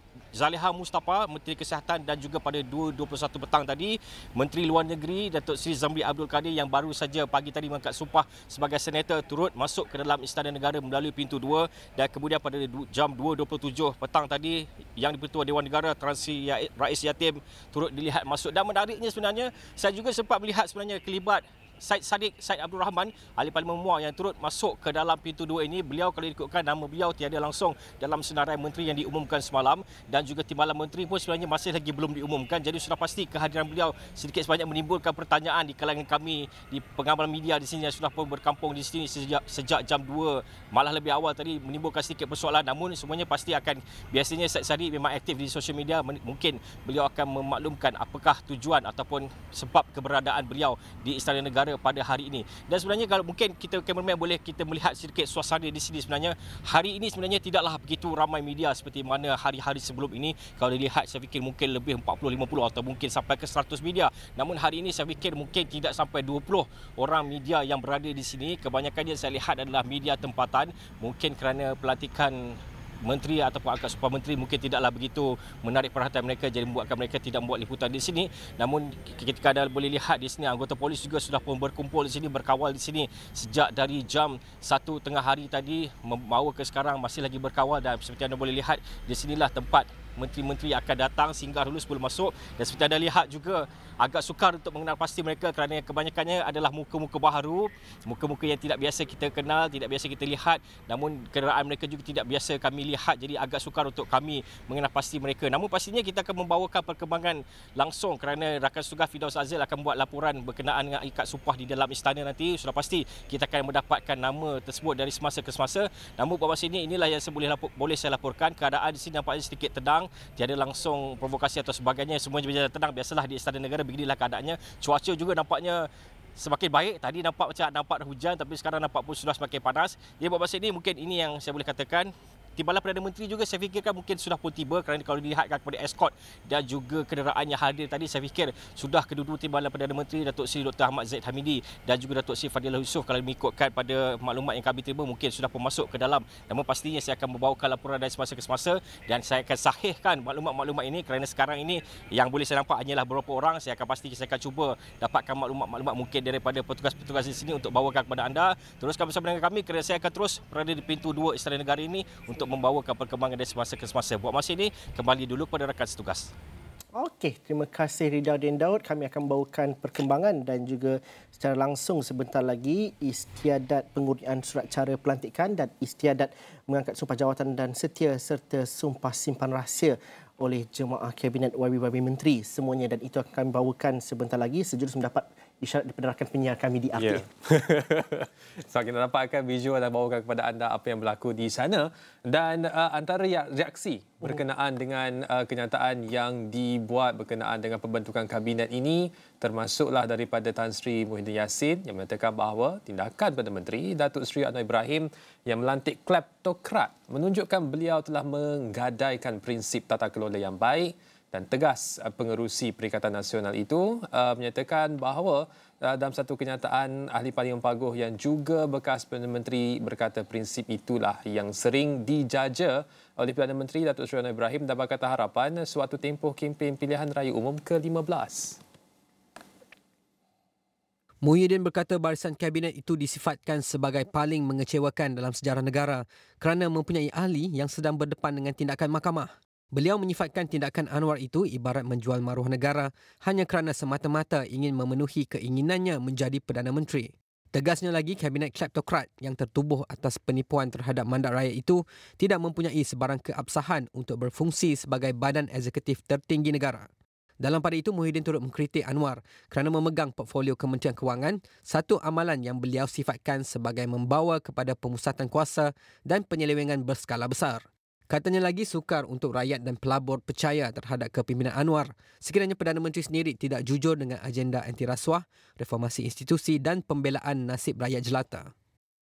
Speaker 9: Zaliha Mustafa, Menteri Kesihatan, dan juga pada 2:21 petang tadi, Menteri Luar Negeri Datuk Seri Zamri Abdul Kadir yang baru saja pagi tadi mengangkat sumpah sebagai senator turut masuk ke dalam Istana Negara melalui pintu 2, dan kemudian pada jam 2:27 petang tadi Yang di-Pertua Dewan Negara Tan Sri Rais Yatim turut dilihat masuk. Dan menariknya sebenarnya, saya juga sempat melihat sebenarnya kelibat Syed Saddiq Syed Abdul Rahman, Ahli Parlimen Muar yang turut masuk ke dalam pintu 2 ini. Beliau kalau ikutkan nama beliau tiada langsung dalam senarai menteri yang diumumkan semalam, dan juga timbalan menteri pun sebenarnya masih lagi belum diumumkan. Jadi sudah pasti kehadiran beliau sedikit sebanyak menimbulkan pertanyaan di kalangan kami di pengamal media di sini yang sudah pun berkampung di sini sejak jam 2 malah lebih awal tadi, menimbulkan sedikit persoalan. Namun semuanya pasti akan, biasanya Syed Saddiq memang aktif di sosial media, mungkin beliau akan memaklumkan apakah tujuan ataupun sebab keberadaan beliau di Istana Negara pada hari ini. Dan sebenarnya kalau mungkin kita kameraman boleh kita melihat sedikit suasana di sini, sebenarnya hari ini sebenarnya tidaklah begitu ramai media seperti mana hari-hari sebelum ini. Kalau dilihat saya fikir mungkin lebih 40-50 atau mungkin sampai ke 100 media. Namun hari ini saya fikir mungkin tidak sampai 20 orang media yang berada di sini. Kebanyakannya saya lihat adalah media tempatan, mungkin kerana pelantikan menteri ataupun angkat sumpah menteri mungkin tidaklah begitu menarik perhatian mereka, jadi membuatkan mereka tidak membuat liputan di sini. Namun ketika anda boleh lihat di sini, anggota polis juga sudah pun berkumpul di sini, berkawal di sini sejak dari jam 1 tengah hari tadi membawa ke sekarang masih lagi berkawal. Dan seperti anda boleh lihat, di sinilah tempat menteri-menteri akan datang singgah dulu sebelum masuk. Dan seperti anda lihat juga, agak sukar untuk mengenal pasti mereka kerana kebanyakannya adalah muka-muka baharu, muka-muka yang tidak biasa kita kenal, tidak biasa kita lihat. Namun kenderaan mereka juga tidak biasa kami lihat, jadi agak sukar untuk kami mengenal pasti mereka. Namun pastinya kita akan membawakan perkembangan langsung kerana rakan tugas Firdaus Azil akan buat laporan berkenaan dengan ikat sumpah di dalam istana nanti. Sudah pasti kita akan mendapatkan nama tersebut dari semasa ke semasa. Namun buat masa ini, inilah yang boleh saya laporkan. Keadaan di sini nampaknya sedikit tenang, tiada langsung provokasi atau sebagainya, semuanya berjalan tenang. Biasalah di Istana Negara beginilah keadaannya. Cuaca juga nampaknya semakin baik. Tadi nampak hujan, tapi sekarang nampak pun sudah semakin panas. Jadi buat masa ini mungkin ini yang saya boleh katakan. Timbalan Perdana Menteri juga saya fikirkan mungkin sudah pun tiba, kerana kalau dilihatkan kepada eskort dan juga kenderaan yang hadir tadi, saya fikir sudah kedua-dua Timbalan Perdana Menteri Datuk Seri Dr. Ahmad Zahid Hamidi dan juga Datuk Seri Fadilah Yusof, kalau mengikutkan pada maklumat yang kami terima, mungkin sudah pun masuk ke dalam. Namun pastinya saya akan membawakan laporan dari semasa ke semasa dan saya akan sahihkan maklumat-maklumat ini, kerana sekarang ini yang boleh saya nampak hanyalah beberapa orang. Saya akan cuba dapatkan maklumat-maklumat mungkin daripada petugas-petugas di sini untuk bawakan kepada anda. Teruskan bersama dengan kami, kerana saya akan terus berada di pintu 2 Istana Negara ini untuk membawakan perkembangan dari semasa ke semasa. Buat masa ini, kembali dulu kepada rakan setugas.
Speaker 1: Okey, terima kasih Ridardin Daud. Kami akan membawakan perkembangan dan juga secara langsung sebentar lagi istiadat pengurnian surat cara pelantikan dan istiadat mengangkat sumpah jawatan dan setia serta sumpah simpan rahsia oleh jemaah Kabinet YB Menteri semuanya, dan itu akan kami bawakan sebentar lagi sejurus mendapat isyarat daripada rakan penyiar kami di Apil.
Speaker 2: So, kita dapatkan visual dan bawakan kepada anda apa yang berlaku di sana, dan antara reaksi berkenaan dengan kenyataan yang dibuat berkenaan dengan pembentukan kabinet ini termasuklah daripada Tan Sri Muhyiddin Yassin yang menyatakan bahawa tindakan Perdana Menteri Datuk Seri Anwar Ibrahim yang melantik kleptokrat menunjukkan beliau telah menggadaikan prinsip tata kelola yang baik dan tegas. Pengerusi Perikatan Nasional itu menyatakan bahawa dalam satu kenyataan, Ahli Parlimen Paguh yang juga bekas Perdana Menteri berkata prinsip itulah yang sering dijaja oleh Perdana Menteri Datuk Seri Anwar Ibrahim dan berkata harapan sewaktu tempoh kempen pilihan raya umum ke-15.
Speaker 3: Muhyiddin berkata barisan kabinet itu disifatkan sebagai paling mengecewakan dalam sejarah negara kerana mempunyai ahli yang sedang berdepan dengan tindakan mahkamah. Beliau menyifatkan tindakan Anwar itu ibarat menjual maruah negara hanya kerana semata-mata ingin memenuhi keinginannya menjadi Perdana Menteri. Tegasnya lagi, kabinet kleptokrat yang tertubuh atas penipuan terhadap mandat rakyat itu tidak mempunyai sebarang keabsahan untuk berfungsi sebagai badan eksekutif tertinggi negara. Dalam pada itu, Muhyiddin turut mengkritik Anwar kerana memegang portfolio Kementerian Kewangan, satu amalan yang beliau sifatkan sebagai membawa kepada pemusatan kuasa dan penyelewengan berskala besar. Katanya lagi, sukar untuk rakyat dan pelabur percaya terhadap kepimpinan Anwar sekiranya Perdana Menteri sendiri tidak jujur dengan agenda anti rasuah, reformasi institusi dan pembelaan nasib rakyat jelata.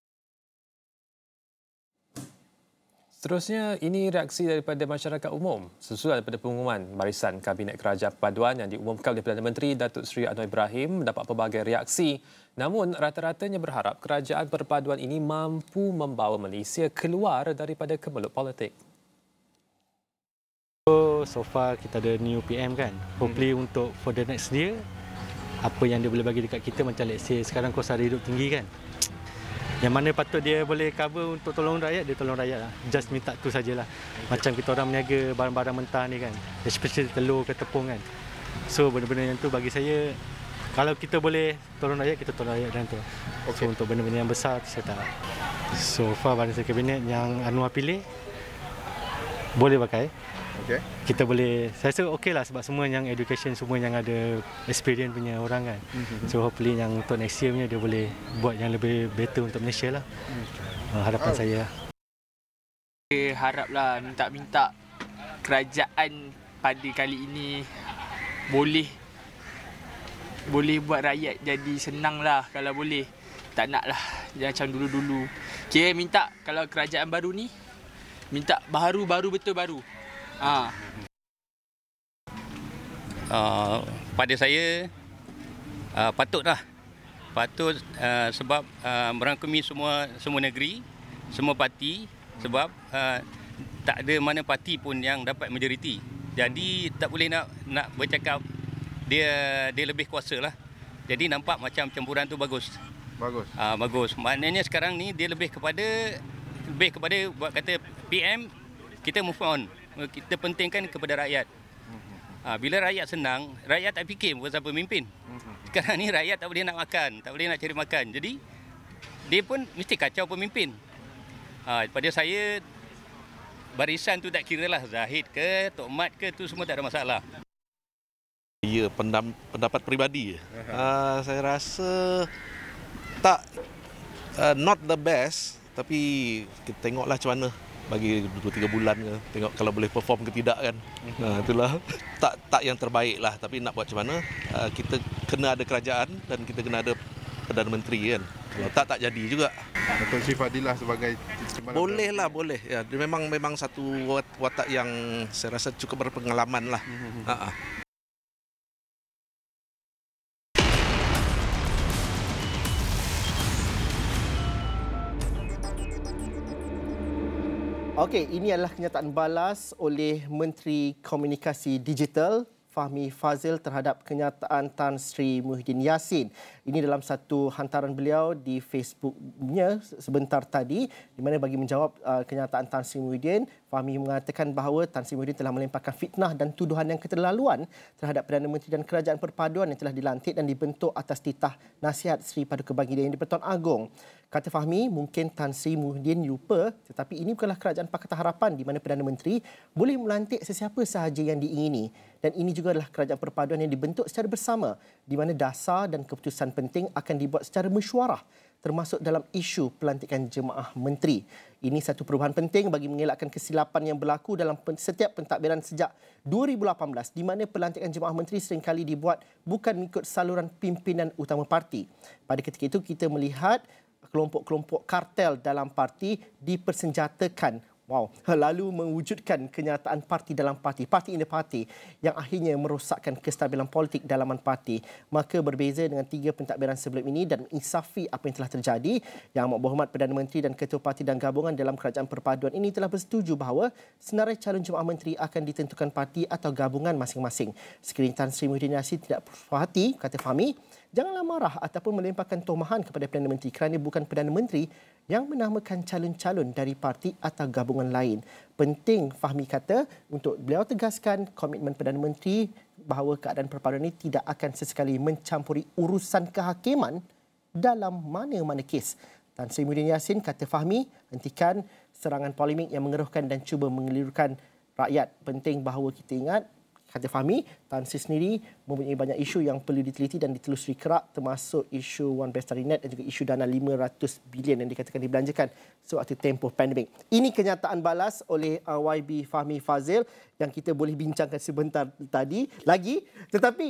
Speaker 2: Seterusnya, ini reaksi daripada masyarakat umum sesuai daripada pengumuman barisan Kabinet Kerajaan Perpaduan yang diumumkan oleh Perdana Menteri Datuk Seri Anwar Ibrahim mendapat pelbagai reaksi. Namun, rata-ratanya berharap Kerajaan Perpaduan ini mampu membawa Malaysia keluar daripada kemelut politik.
Speaker 10: So far kita ada new PM kan. Hopefully untuk for the next year, apa yang dia boleh bagi dekat kita, macam let's say sekarang kos harga hidup tinggi kan. Yang mana patut dia boleh cover untuk tolong rakyat, dia tolong rakyat lah. Just minta tu sajalah. Macam kita orang meniaga barang-barang mentah ni kan. Especially telur ke tepung kan. So benda-benda yang tu bagi saya, kalau kita boleh tolong rakyat, kita tolong rakyat dan tu. Okay. So untuk benda-benda yang besar, saya tak. So far Barisan Kabinet yang Anwar pilih, boleh pakai. Okay. Kita boleh, saya rasa okey lah sebab semua yang education, semua yang ada experience punya orang kan. So hopefully yang untuk next year punya dia boleh buat yang lebih better untuk Malaysia lah. Harapan saya.
Speaker 11: Haraplah minta kerajaan pada kali ini boleh buat rakyat jadi senang lah kalau boleh. Tak nak lah macam dulu-dulu. Kira minta kalau kerajaan baru ni, minta baru betul baru.
Speaker 12: Pada saya patutlah sebab merangkumi semua negeri, semua parti, sebab tak ada mana parti pun yang dapat majoriti. Jadi tak boleh nak bercakap dia lebih kuasa lah. Jadi nampak macam campuran tu bagus. Bagus. Maknanya sekarang ni dia lebih kepada buat kata PM, kita move on. Kita pentingkan kepada rakyat. Bila rakyat senang, rakyat tak fikir pasal pemimpin. Sekarang ni rakyat tak boleh nak makan, tak boleh nak cari makan. Jadi dia pun mesti kacau pemimpin. Pada saya, barisan tu tak kira lah Zahid ke, Tok Mat ke, tu semua tak ada masalah.
Speaker 13: Ya, pendapat peribadi. Saya rasa tak not the best, tapi kita tengoklah macam mana. Bagi 2-3 bulan ke, tengok kalau boleh perform ke tidak kan. Itulah tak yang terbaik lah, tapi nak buat macam mana, kita kena ada kerajaan dan kita kena ada Perdana Menteri kan. Kalau tak jadi juga.
Speaker 14: Dato' Sri Fadilah sebagai
Speaker 13: boleh lah, boleh. Ya, dia memang satu watak yang saya rasa cukup berpengalaman lah.
Speaker 1: Okey, ini adalah kenyataan balas oleh Menteri Komunikasi Digital Fahmi Fadzil terhadap kenyataan Tan Sri Muhyiddin Yassin. Ini dalam satu hantaran beliau di Facebook-nya sebentar tadi, di mana bagi menjawab kenyataan Tan Sri Muhyiddin, Fahmi mengatakan bahawa Tan Sri Muhyiddin telah melemparkan fitnah dan tuduhan yang keterlaluan terhadap Perdana Menteri dan Kerajaan Perpaduan yang telah dilantik dan dibentuk atas titah Nasihat Sri Paduka Baginda yang di-Pertuan Agong. Kata Fahmi, mungkin Tan Sri Muhyiddin lupa, tetapi ini bukanlah kerajaan Pakatan Harapan di mana Perdana Menteri boleh melantik sesiapa sahaja yang diingini. Dan ini juga adalah kerajaan perpaduan yang dibentuk secara bersama, di mana dasar dan keputusan penting akan dibuat secara mesyuarah, termasuk dalam isu pelantikan jemaah menteri. Ini satu perubahan penting bagi mengelakkan kesilapan yang berlaku dalam setiap pentadbiran sejak 2018, di mana pelantikan jemaah menteri seringkali dibuat bukan mengikut saluran pimpinan utama parti. Pada ketika itu, kita melihat kelompok-kelompok kartel dalam parti dipersenjatakan. Lalu mewujudkan kenyataan parti dalam parti, parti in the party, yang akhirnya merosakkan kestabilan politik dalaman parti. Maka berbeza dengan 3 pentadbiran sebelum ini dan menginsafi apa yang telah terjadi, Yang Amat Berhormat Perdana Menteri dan Ketua Parti dan Gabungan dalam Kerajaan Perpaduan ini telah bersetuju bahawa senarai calon jemaah menteri akan ditentukan parti atau gabungan masing-masing. Sekiranya Tan Sri Muhyiddin Yassin tidak puas hati, kata Fahmi, janganlah marah ataupun melemparkan tomahan kepada Perdana Menteri kerana bukan Perdana Menteri yang menamakan calon-calon dari parti atau gabungan lain. Penting, Fahmi kata, untuk beliau tegaskan komitmen Perdana Menteri bahawa keadaan perpaduan ini tidak akan sesekali mencampuri urusan kehakiman dalam mana-mana kes. Tan Sri Muhyiddin Yassin, kata Fahmi, hentikan serangan polemik yang mengeruhkan dan cuba mengelirukan rakyat. Penting bahawa kita ingat, kata Fahmi, Tan Sri sendiri mempunyai banyak isu yang perlu diteliti dan ditelusuri kerak, termasuk isu One Bestari Net dan juga isu dana 500 bilion yang dikatakan dibelanjakan sewaktu tempoh pandemik. Ini kenyataan balas oleh YB Fahmi Fadzil yang kita boleh bincangkan sebentar tadi lagi. Tetapi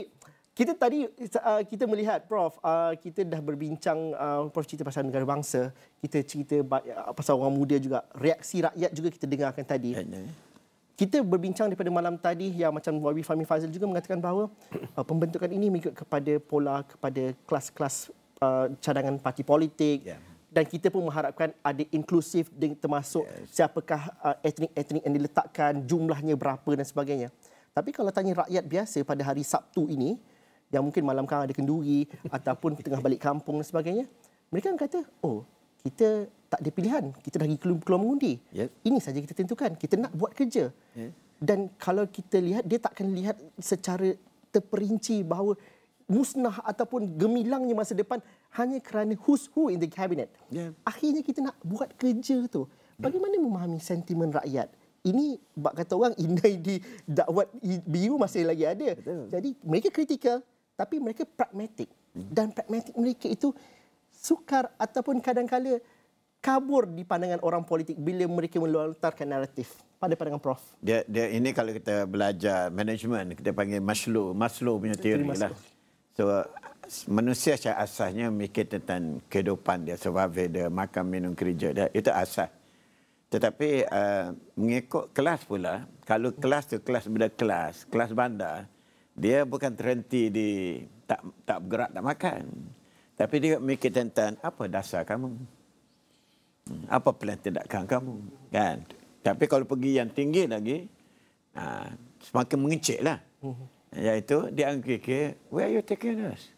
Speaker 1: kita melihat, Prof, kita dah berbincang, Prof cerita pasal negara bangsa, kita cerita pasal orang muda juga, reaksi rakyat juga kita dengarkan tadi. Kita berbincang daripada malam tadi yang macam YB Fahmi Fadzil juga mengatakan bahawa pembentukan ini mengikut kepada pola kepada kelas-kelas cadangan parti politik Dan kita pun mengharapkan ada inklusif termasuk siapakah etnik-etnik yang diletakkan, jumlahnya berapa dan sebagainya. Tapi kalau tanya rakyat biasa pada hari Sabtu ini, yang mungkin malam kan ada kenduri ataupun tengah balik kampung dan sebagainya, mereka akan kata, oh, kita tak ada pilihan. Kita dah pergi keluar mengundi. Ini saja kita tentukan. Kita nak buat kerja. Dan kalau kita lihat, dia takkan lihat secara terperinci bahawa musnah ataupun gemilangnya masa depan hanya kerana who's who in the cabinet. Akhirnya kita nak buat kerja tu. Bagaimana memahami sentimen rakyat? Ini bak kata orang indai di dakwat biru masih lagi ada. Jadi mereka kritikal tapi mereka pragmatik. Dan pragmatik mereka itu sukar ataupun kadang-kala kabur di pandangan orang politik bila mereka melontarkan naratif. Pada pandangan Prof.
Speaker 7: Dia ini kalau kita belajar management, kita panggil Maslow punya teori lah. So, manusia secara asasnya mikir tentang kehidupan dia, survival dia, makan, minum, kerja dia. Itu asas. Tetapi mengikut kelas pula, kalau kelas tu kelas benda kelas bandar, dia bukan terhenti di tak bergerak, tak makan. Tapi dia mikir tentang apa dasar kamu. Apa plan tindakan kamu. Kan? Tapi kalau pergi yang tinggi lagi, semakin mengecek lah. Iaitu dia fikir, where are you taking us?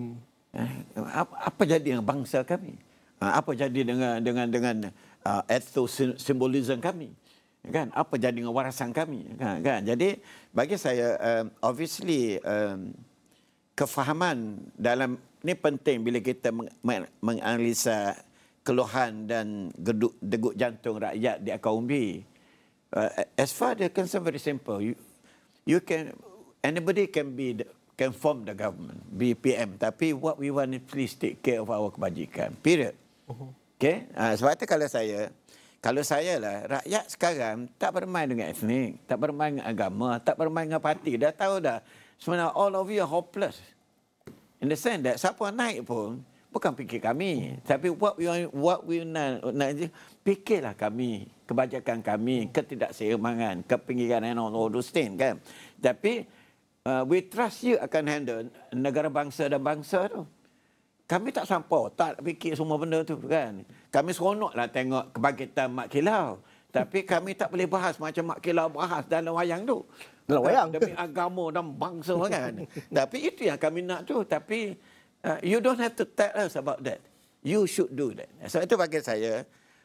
Speaker 7: Apa jadi dengan bangsa kami? Apa jadi dengan ethno-symbolism kami? Kan? Apa jadi dengan warasan kami? Kan? Jadi bagi saya, obviously kefahaman dalam ini penting bila kita menganalisa keluhan dan degup jantung rakyat di akar umbi. As far as concerned, very simple. You can anybody can form the government, be PM. Tapi what we want is please take care of our kebajikan. Period. Okay? Sebab itu kalau saya lah, rakyat sekarang tak bermain dengan etnik, tak bermain dengan agama, tak bermain dengan parti. Dah tahu dah, sebenarnya all of you are hopeless. In the sense that siapa naik pun, bukan fikir kami. Tapi what we nak fikirlah kami, kebajikan kami, ketidakseimbangan, kepinggiran and all those things, kan. Tapi we trust you akan handle negara bangsa dan bangsa tu. Kami tak sampau, tak fikir semua benda tu, kan. Kami seronoklah tengok kebangkitan Mak Kilau. Tapi kami tak boleh bahas macam Mak Kilau bahas dalam wayang tu.
Speaker 1: Dalam wayang?
Speaker 7: Demi agama dan bangsa, kan. Tapi itu yang kami nak tu. Tapi you don't have to tell us about that. You should do that. So itu bagi saya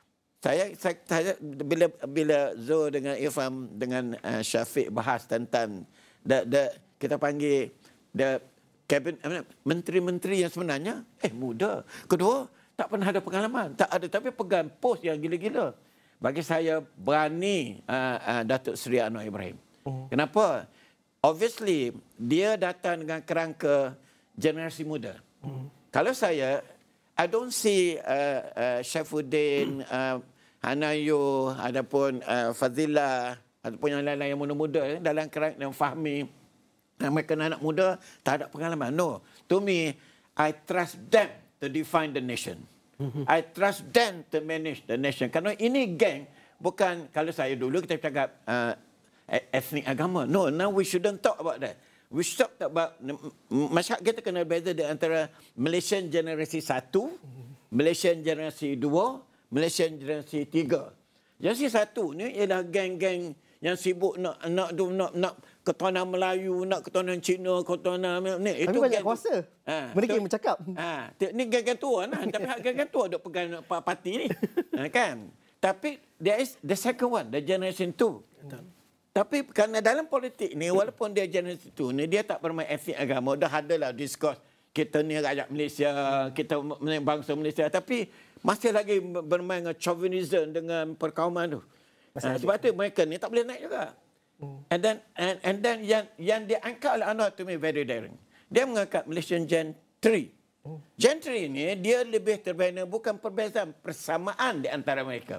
Speaker 7: bila Zul dengan Irfan dengan Syafiq bahas tentang kita panggil menteri-menteri yang sebenarnya muda. Kedua, tak pernah ada pengalaman, tak ada, tapi pegang pos yang gila-gila. Bagi saya berani Datuk Seri Anwar Ibrahim. Kenapa? Obviously dia datang dengan kerangka generasi muda. Kalau saya, I don't see Syafuddin, Hanayo, ataupun Fazila, ataupun yang lain-lain yang muda-muda dalam kerangka yang Fahmi. Mereka anak muda tak ada pengalaman. No. To me, I trust them to define the nation. I trust them to manage the nation. Kerana ini geng, bukan kalau saya dulu kita cakap etnik agama. No, now we shouldn't talk about that. We should talk about masyarakat kita kena beza di antara Malaysian generasi 1, Malaysian generasi 2, Malaysian generasi 3. Generasi 1 ni ialah geng-geng yang sibuk nak ketuanan Melayu, nak ketuanan Cina, ketuanan ni.
Speaker 1: Itu banyak kuasa. Mereka yang bercakap.
Speaker 7: Ni geng-geng tua lah. Tapi geng-geng tua duk pegang parti ni. Kan? Tapi there is the second one, the generation 2. Tapi kerana dalam politik ni, walaupun dia generasi 2 ni, dia tak bermain etnik agama. Dah adalah diskurs kita ni rakyat Malaysia, kita bangsa Malaysia. Tapi masih lagi bermain dengan chauvinism, dengan perkauman tu. Sebab tu mereka ni tak boleh naik juga. And then yang dia angkat oleh Anwar to me very daring. Dia mengangkat Malaysian Gen 3. Gen 3 ni dia lebih terbina bukan perbezaan, persamaan di antara mereka.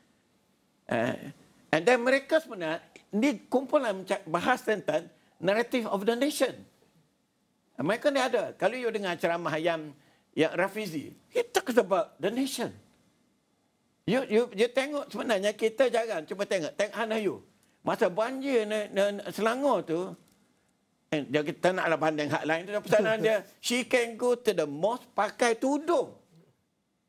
Speaker 7: And then mereka sebenarnya ni kumpulan bahas tentang narrative of the nation. Mereka ni ada. Kalau you dengar ceramah yang Rafizi, he talks about the nation. You tengok sebenarnya kita jarang. Cuba tengok Hanayu. Masa banjir Selangor tu, kita naklah banding hak lain tu, pesanan dia, she can go to the mosque pakai tudung.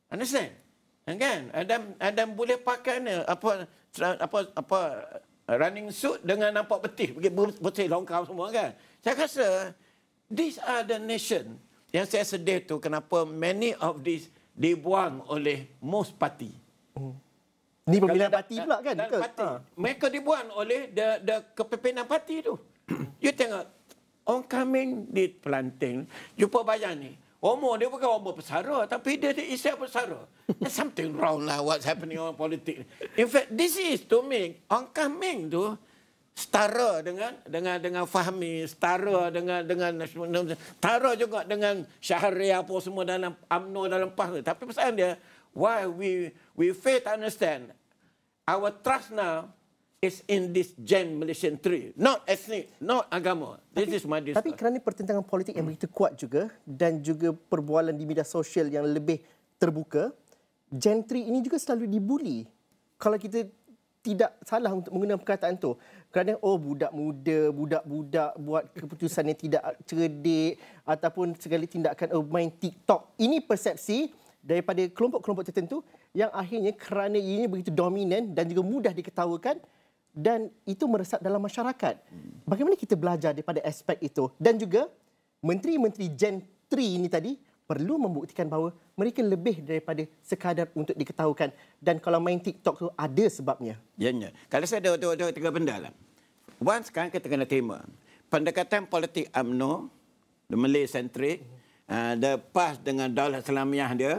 Speaker 7: Understand? Kan? Adam boleh pakai ni apa running suit dengan nampak betih, bersih longkang semua kan. Saya rasa these are the nation yang saya sedih tu kenapa many of these dibuang oleh most party.
Speaker 1: Ni pemilihan parti pula kan?
Speaker 7: Parti. Mereka dibuang oleh the kepimpinan parti tu. You tengok orang coming di Pelanting, jumpa bayang ni. Umur dia bukan umur pesara, tapi dia isi pesara. There's something wrong lah what's happening on politics. In fact, this is to me, orang coming tu setara dengan Fahmi, setara dengan setara juga dengan Syahrir apa semua dalam UMNO dalam PAS. Tapi persoalan dia, why we fail to understand our trust now is in this gen Malaysian tree, not ethnic, not agama. This is my discussion.
Speaker 1: Tapi kerana pertentangan politik yang begitu kuat juga dan juga perbualan di media sosial yang lebih terbuka, Gen 3 ini juga selalu dibuli. Kalau kita tidak salah untuk menggunakan perkataan tu. Kerana budak muda, budak-budak buat keputusan yang tidak cerdik ataupun segala tindakan main TikTok. Ini persepsi daripada kelompok-kelompok tertentu yang akhirnya kerana ini begitu dominan dan juga mudah diketawakan dan itu meresap dalam masyarakat. Bagaimana kita belajar daripada aspek itu? Dan juga menteri-menteri Gen 3 ini tadi perlu membuktikan bahawa mereka lebih daripada sekadar untuk diketahukan. Dan kalau main TikTok tu ada sebabnya.
Speaker 7: Ya. Kalau saya ada tiga benda lah. One, sekarang kita kena terima. Pendekatan politik UMNO, the Malay centric, the PAS dengan Daulat Islamiah dia,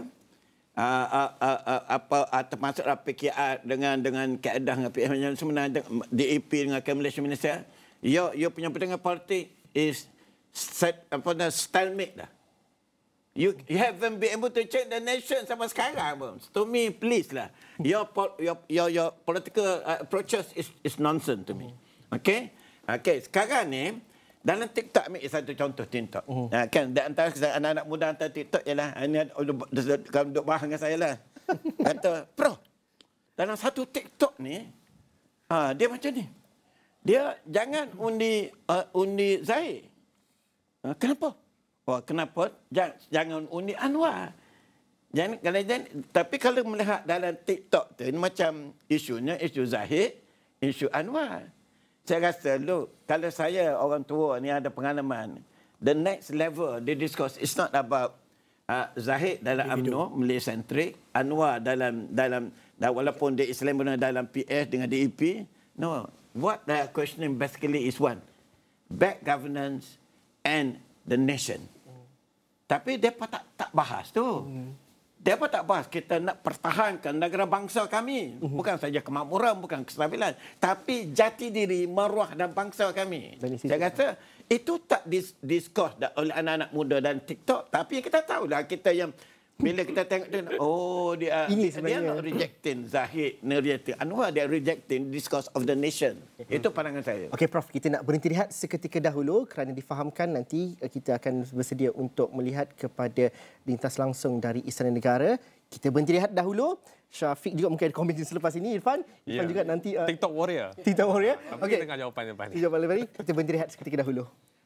Speaker 7: termasuklah PKR dengan kaedah dengan PKR yang sebenarnya DAP dengan Malaysia Malaysia. You punya pendengar politik is stalemate dah. You haven't been able to change the nation sampai sekarang pun. To me, please lah. Your political approaches is nonsense to me. Okay, sekarang ni dalam TikTok, ambil satu contoh TikTok. Kan, di antara anak-anak muda antara TikTok ialah, ini duduk bahas dengan saya lah. Kata, bro, dalam satu TikTok ni, dia macam ni. Dia jangan undi Zahid. Kenapa? Kenapa? Jangan undi Anwar. Tapi kalau melihat dalam TikTok tu, ini macam isunya, isu Zahid, isu Anwar. Saya rasa, kalau saya orang tua ni ada pengalaman, the next level, the discourse is not about Zahid dalam UMNO, Malay centric, Anwar dalam walaupun dia Islam dalam PS dengan DAP. No, what they are questioning basically is one, bad governance and the nation. Tapi mereka tak bahas tu. Mereka tak bahas kita nak pertahankan negara bangsa kami. Bukan saja kemakmuran, bukan kestabilan. Tapi jati diri, maruah dan bangsa kami. Saya rasa itu tak diskurs oleh anak-anak muda dan TikTok. Tapi kita tahulah kita yang bila kita tengok dia not rejecting Zahid, rejecting Anwar, dia rejecting discourse of the nation. Itu pandangan saya.
Speaker 1: Okey Prof, kita nak berhenti rehat seketika dahulu kerana difahamkan nanti kita akan bersedia untuk melihat kepada lintas langsung dari Istana Negara. Kita berhenti rehat dahulu. Syafiq juga mungkin ada komen selepas ini. Irfan juga nanti
Speaker 2: TikTok Warrior.
Speaker 1: Okey.
Speaker 2: Dengar jawapan lepas ni.
Speaker 1: Jawapan lepas ni. Kita berhenti rehat seketika dahulu.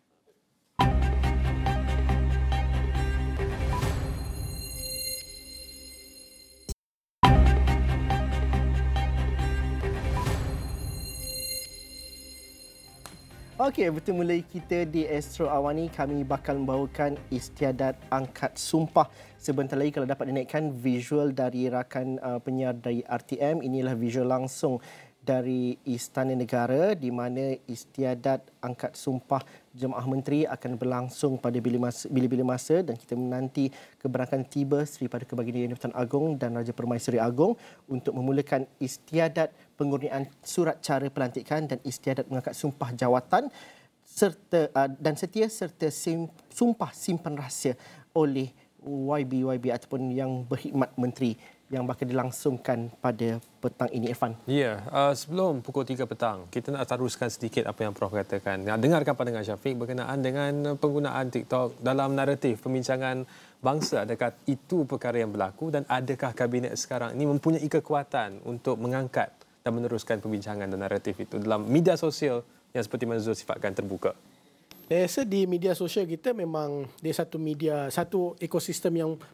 Speaker 1: Okey, bertemu lagi kita di Astro Awani. Kami bakal membawakan istiadat angkat sumpah. Sebentar lagi kalau dapat dinaikkan visual dari rakan penyiar dari RTM. Inilah visual langsung dari Istana Negara di mana istiadat angkat sumpah Jemaah Menteri akan berlangsung pada bila-bila masa dan kita menanti keberangkatan tiba Seri Paduka Baginda Yang di-Pertuan Agong dan Raja Permaisuri Agong untuk memulakan istiadat pengurnian surat cara pelantikan dan istiadat mengangkat sumpah jawatan setia serta sumpah simpan rahsia oleh YB ataupun yang berkhidmat menteri yang bakal dilangsungkan pada petang ini, Irfan.
Speaker 2: Ya, sebelum pukul 3 petang, kita nak teruskan sedikit apa yang Prof katakan. Dengarkan pandangan Syafiq berkenaan dengan penggunaan TikTok dalam naratif perbincangan bangsa. Adakah itu perkara yang berlaku dan adakah kabinet sekarang ini mempunyai kekuatan untuk mengangkat dan meneruskan perbincangan dan naratif itu dalam media sosial yang seperti Mazul sifatkan terbuka? Saya
Speaker 8: rasa di media sosial kita memang dia satu ekosistem yang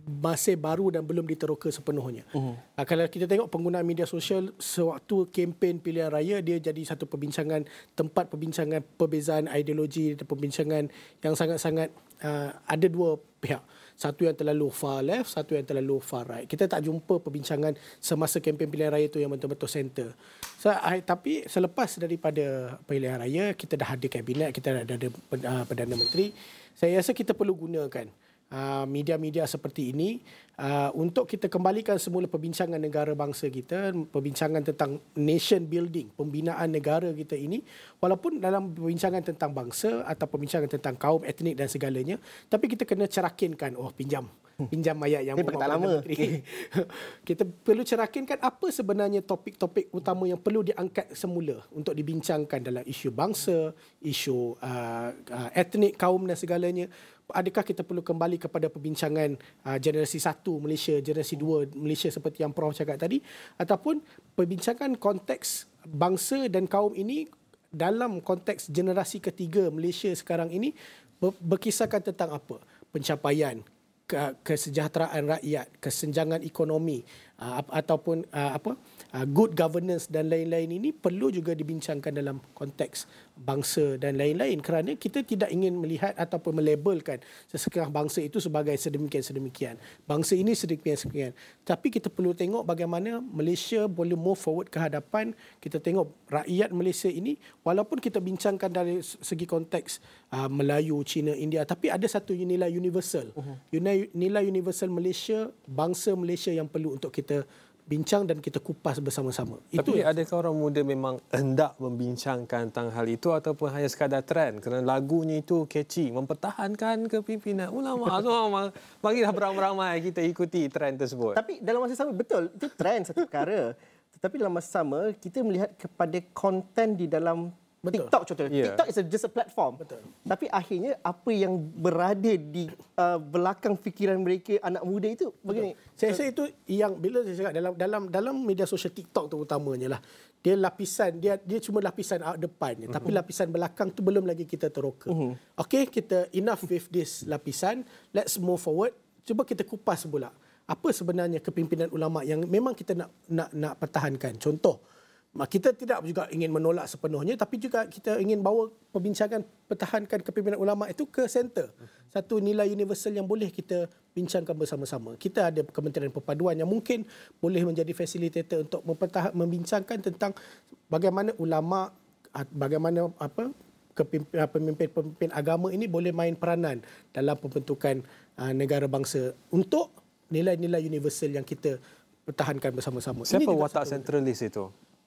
Speaker 8: masih baru dan belum diteroka sepenuhnya. Kalau kita tengok penggunaan media sosial sewaktu kempen pilihan raya, dia jadi satu perbincangan, tempat perbincangan perbezaan ideologi dan perbincangan yang sangat-sangat ada dua pihak. Satu yang terlalu far left, satu yang terlalu far right. Kita tak jumpa perbincangan semasa kempen pilihan raya tu yang betul-betul center. Tapi selepas daripada pilihan raya, kita dah ada kabinet, kita dah ada Perdana Menteri. Saya rasa kita perlu gunakan media-media seperti ini untuk kita kembalikan semula perbincangan negara bangsa kita, perbincangan tentang nation building, pembinaan negara kita ini, walaupun dalam perbincangan tentang bangsa atau perbincangan tentang kaum, etnik dan segalanya, tapi kita kena cerakinkan, pinjam ayat yang
Speaker 1: tak lama.
Speaker 8: Kita perlu cerakinkan apa sebenarnya topik-topik utama yang perlu diangkat semula untuk dibincangkan dalam isu bangsa, isu etnik, kaum dan segalanya. Adakah kita perlu kembali kepada perbincangan generasi 1 Malaysia, generasi 2 Malaysia seperti yang Prof cakap tadi, ataupun perbincangan konteks bangsa dan kaum ini dalam konteks generasi ketiga Malaysia sekarang ini berkisahkan tentang apa? Pencapaian, kesejahteraan rakyat, kesenjangan ekonomi ataupun good governance dan lain-lain ini perlu juga dibincangkan dalam konteks bangsa dan lain-lain, kerana kita tidak ingin melihat ataupun melabelkan sesekali bangsa itu sebagai sedemikian-sedemikian, bangsa ini sedemikian-sedemikian. Tapi kita perlu tengok bagaimana Malaysia boleh move forward ke hadapan. Kita tengok rakyat Malaysia ini, walaupun kita bincangkan dari segi konteks Melayu, Cina, India, tapi ada satu nilai universal. Nilai universal Malaysia, bangsa Malaysia yang perlu untuk kita bincang dan kita kupas bersama-sama.
Speaker 2: Tapi adakah orang muda memang hendak membincangkan tentang hal itu ataupun hanya sekadar trend kerana lagunya itu catchy, mempertahankan kepimpinan ulama? Bagilah beramai-ramai kita ikuti trend tersebut.
Speaker 1: Tapi dalam masa sama, betul, itu trend satu perkara. Tetapi dalam masa sama, kita melihat kepada konten di dalam TikTok contohnya. TikTok is just a platform.
Speaker 8: Betul.
Speaker 1: Tapi akhirnya apa yang berada di belakang fikiran mereka anak muda itu begini.
Speaker 8: Saya rasa itu yang bila saya cakap dalam media sosial TikTok tu utamanya lah. Dia lapisan dia cuma lapisan depannya, tapi lapisan belakang tu belum lagi kita teroka. Okey, kita enough with this lapisan. Let's move forward. Cuba kita kupas pula. Apa sebenarnya kepimpinan ulama yang memang kita nak pertahankan. Contoh, kita tidak juga ingin menolak sepenuhnya, tapi juga kita ingin bawa perbincangan pertahankan kepimpinan ulama itu ke center. Satu nilai universal yang boleh kita bincangkan bersama-sama. Kita ada Kementerian Perpaduan yang mungkin boleh menjadi facilitator untuk membincangkan tentang bagaimana ulama, bagaimana pemimpin agama ini boleh main peranan dalam pembentukan negara bangsa untuk nilai-nilai universal yang kita pertahankan bersama-sama.
Speaker 2: Siapa watak sentralis itu?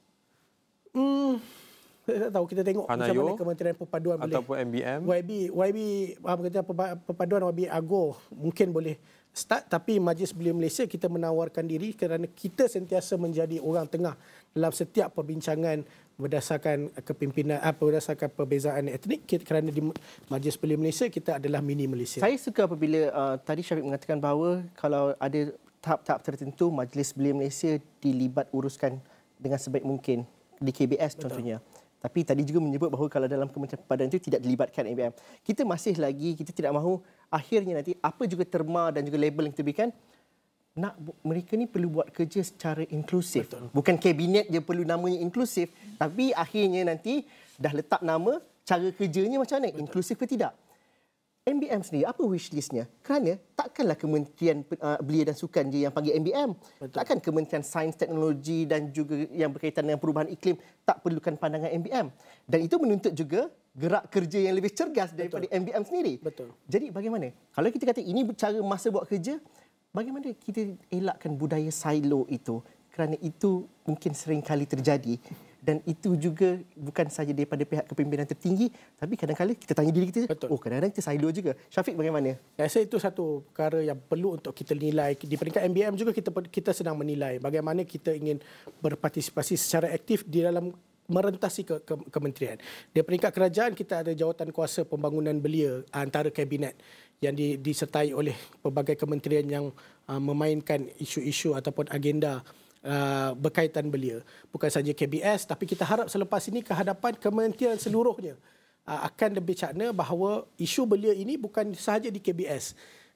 Speaker 8: Saya tak tahu, kita tengok macam mana Kementerian Perpaduan
Speaker 2: ataupun
Speaker 8: boleh.
Speaker 2: MBM.
Speaker 8: YB Kementerian Perpaduan YB Agor mungkin boleh start, tapi Majlis Belia Malaysia kita menawarkan diri kerana kita sentiasa menjadi orang tengah dalam setiap perbincangan berdasarkan kepimpinan berdasarkan perbezaan etnik, kerana di Majlis Belia Malaysia kita adalah mini Malaysia.
Speaker 1: Saya suka apabila tadi Syafiq mengatakan bahawa kalau ada tahap-tahap tertentu Majlis Belia Malaysia dilibat uruskan dengan sebaik mungkin di KBS contohnya. Tapi tadi juga menyebut bahawa kalau dalam Kementerian Perpaduan itu tidak dilibatkan MBM. Kita masih lagi, kita tidak mahu akhirnya nanti apa juga terma dan juga label yang diberikan, nak mereka ni perlu buat kerja secara inklusif. Betul. Bukan kabinet je perlu namanya inklusif, tapi akhirnya nanti dah letak nama, cara kerjanya macam mana, inklusif ke tidak. MBM sendiri, apa wishlistnya? Kerana takkanlah Kementerian Belia dan Sukan je yang panggil MBM. Betul. Takkan Kementerian Sains, Teknologi dan juga yang berkaitan dengan perubahan iklim tak perlukan pandangan MBM. Dan itu menuntut juga gerak kerja yang lebih cergas daripada MBM sendiri.
Speaker 8: Betul.
Speaker 1: Jadi bagaimana? Kalau kita kata ini cara masa buat kerja, bagaimana kita elakkan budaya silo itu? Kerana itu mungkin sering kali terjadi. Dan itu juga bukan saja daripada pihak kepimpinan tertinggi, tapi kadang-kadang kita tanya diri kita, kadang-kadang kita silo juga. Syafiq, bagaimana?
Speaker 8: Saya rasa itu satu perkara yang perlu untuk kita nilai. Di peringkat MBM juga kita sedang menilai bagaimana kita ingin berpartisipasi secara aktif di dalam merentasi kementerian. Di peringkat kerajaan kita ada jawatan kuasa pembangunan belia antara kabinet yang disertai oleh pelbagai kementerian yang memainkan isu-isu ataupun agenda berkaitan belia. Bukan saja KBS, tapi kita harap selepas ini ke hadapan kementerian seluruhnya akan lebih cakna bahawa isu belia ini bukan sahaja di KBS.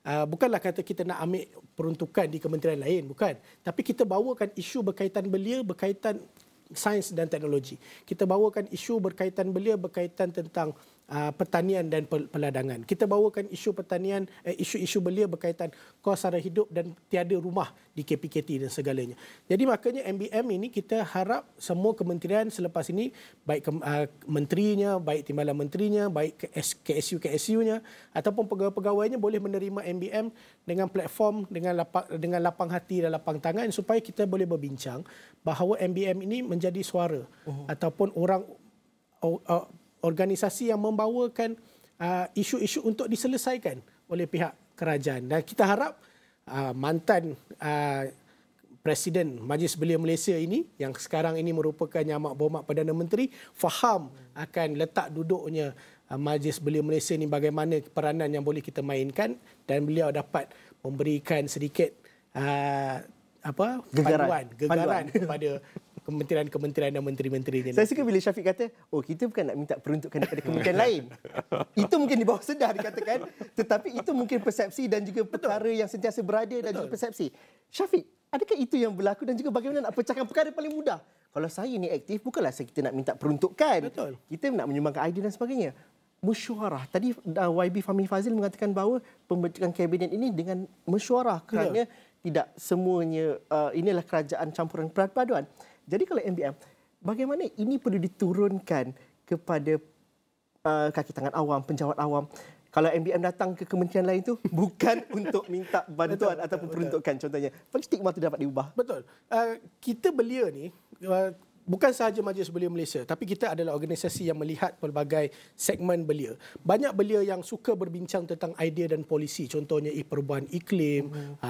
Speaker 8: bukanlah kata kita nak ambil peruntukan di kementerian lain, bukan. Tapi kita bawakan isu berkaitan belia, berkaitan sains dan teknologi. Kita bawakan isu berkaitan belia, berkaitan tentang pertanian dan peladangan. Kita bawakan isu pertanian, isu-isu belia berkaitan kos sara hidup dan tiada rumah di KPKT dan segalanya. Jadi makanya MBM ini kita harap semua kementerian selepas ini, baik menterinya, baik timbalan menterinya, baik KSU-KSU-nya ataupun pegawai-pegawainya boleh menerima MBM dengan platform, dengan lapang hati dan lapang tangan supaya kita boleh berbincang bahawa MBM ini menjadi suara ataupun organisasi yang membawakan isu-isu untuk diselesaikan oleh pihak kerajaan. Dan kita harap mantan Presiden Majlis Belia Malaysia ini, yang sekarang ini merupakan Yang Amat Berhormat Perdana Menteri, faham akan letak duduknya Majlis Belia Malaysia ini, bagaimana peranan yang boleh kita mainkan, dan beliau dapat memberikan sedikit gegaran kepada kementerian-kementerian dan menteri-menterinya.
Speaker 1: Saya suka bila Syafiq kata, kita bukan nak minta peruntukan daripada kementerian lain. Itu mungkin di bawah sedar dikatakan, tetapi itu mungkin persepsi dan juga perkara yang sentiasa berada dan juga persepsi. Syafiq, adakah itu yang berlaku dan juga bagaimana nak pecahkan perkara paling mudah? Kalau saya ni aktif, bukanlah kita nak minta peruntukan.
Speaker 8: Betul.
Speaker 1: Kita nak menyumbangkan idea dan sebagainya. Mesyuarah. Tadi YB Fahmi Fazil mengatakan bahawa pembentukan kabinet ini dengan mesyuarah kerana tidak semuanya inilah kerajaan campuran perpaduan. Jadi kalau MBM, bagaimana ini perlu diturunkan kepada kaki tangan awam, penjawat awam. Kalau MBM datang ke kementerian lain tu bukan untuk minta bantuan ataupun peruntukan contohnya. Bagi stigma itu dapat diubah.
Speaker 8: Betul. Kita belia ni bukan sahaja Majlis Belia Malaysia, tapi kita adalah organisasi yang melihat pelbagai segmen belia. Banyak belia yang suka berbincang tentang idea dan polisi, contohnya perubahan iklim,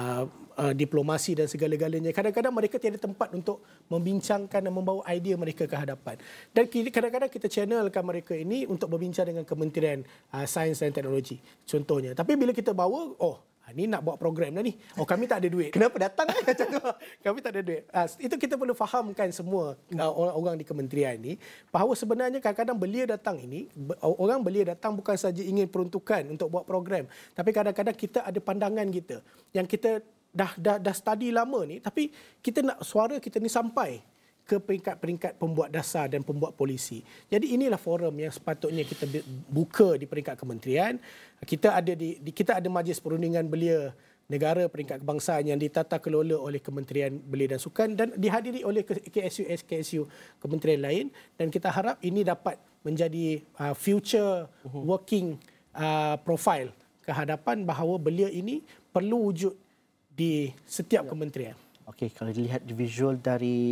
Speaker 8: diplomasi dan segala-galanya. Kadang-kadang mereka tiada tempat untuk membincangkan dan membawa idea mereka ke hadapan. Dan kadang-kadang kita channelkan mereka ini untuk berbincang dengan Kementerian Sains dan Teknologi, contohnya. Tapi bila kita bawa, ni nak buat program dah ni. Kami tak ada duit.
Speaker 1: Kenapa datang macam tu?
Speaker 8: Kami tak ada duit. Itu kita perlu fahamkan semua orang-orang di kementerian ni bahawa sebenarnya kadang-kadang belia datang ini, orang belia datang bukan saja ingin peruntukan untuk buat program, tapi kadang-kadang kita ada pandangan kita yang kita dah study lama ni, tapi kita nak suara kita ni sampai ke peringkat-peringkat pembuat dasar dan pembuat polisi. Jadi inilah forum yang sepatutnya kita buka di peringkat kementerian. Kita ada Majlis Perundingan Belia Negara peringkat kebangsaan yang ditata kelola oleh Kementerian Belia dan Sukan dan dihadiri oleh KSU kementerian lain, dan kita harap ini dapat menjadi future working profile ke hadapan bahawa belia ini perlu wujud di setiap kementerian.
Speaker 1: Okey, kalau dilihat visual dari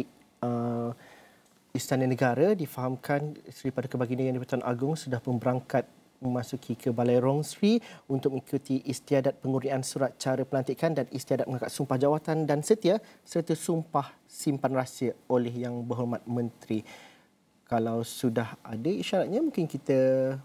Speaker 1: Istana Negara, difahamkan Seri Paduka Baginda Yang di-Pertuan Agong sudah berangkat memasuki ke Balai Rong Sri untuk mengikuti istiadat penguraian surat cara pelantikan dan istiadat mengangkat sumpah jawatan dan setia serta sumpah simpan rahsia oleh Yang Berhormat Menteri. Kalau sudah ada isyaratnya, mungkin kita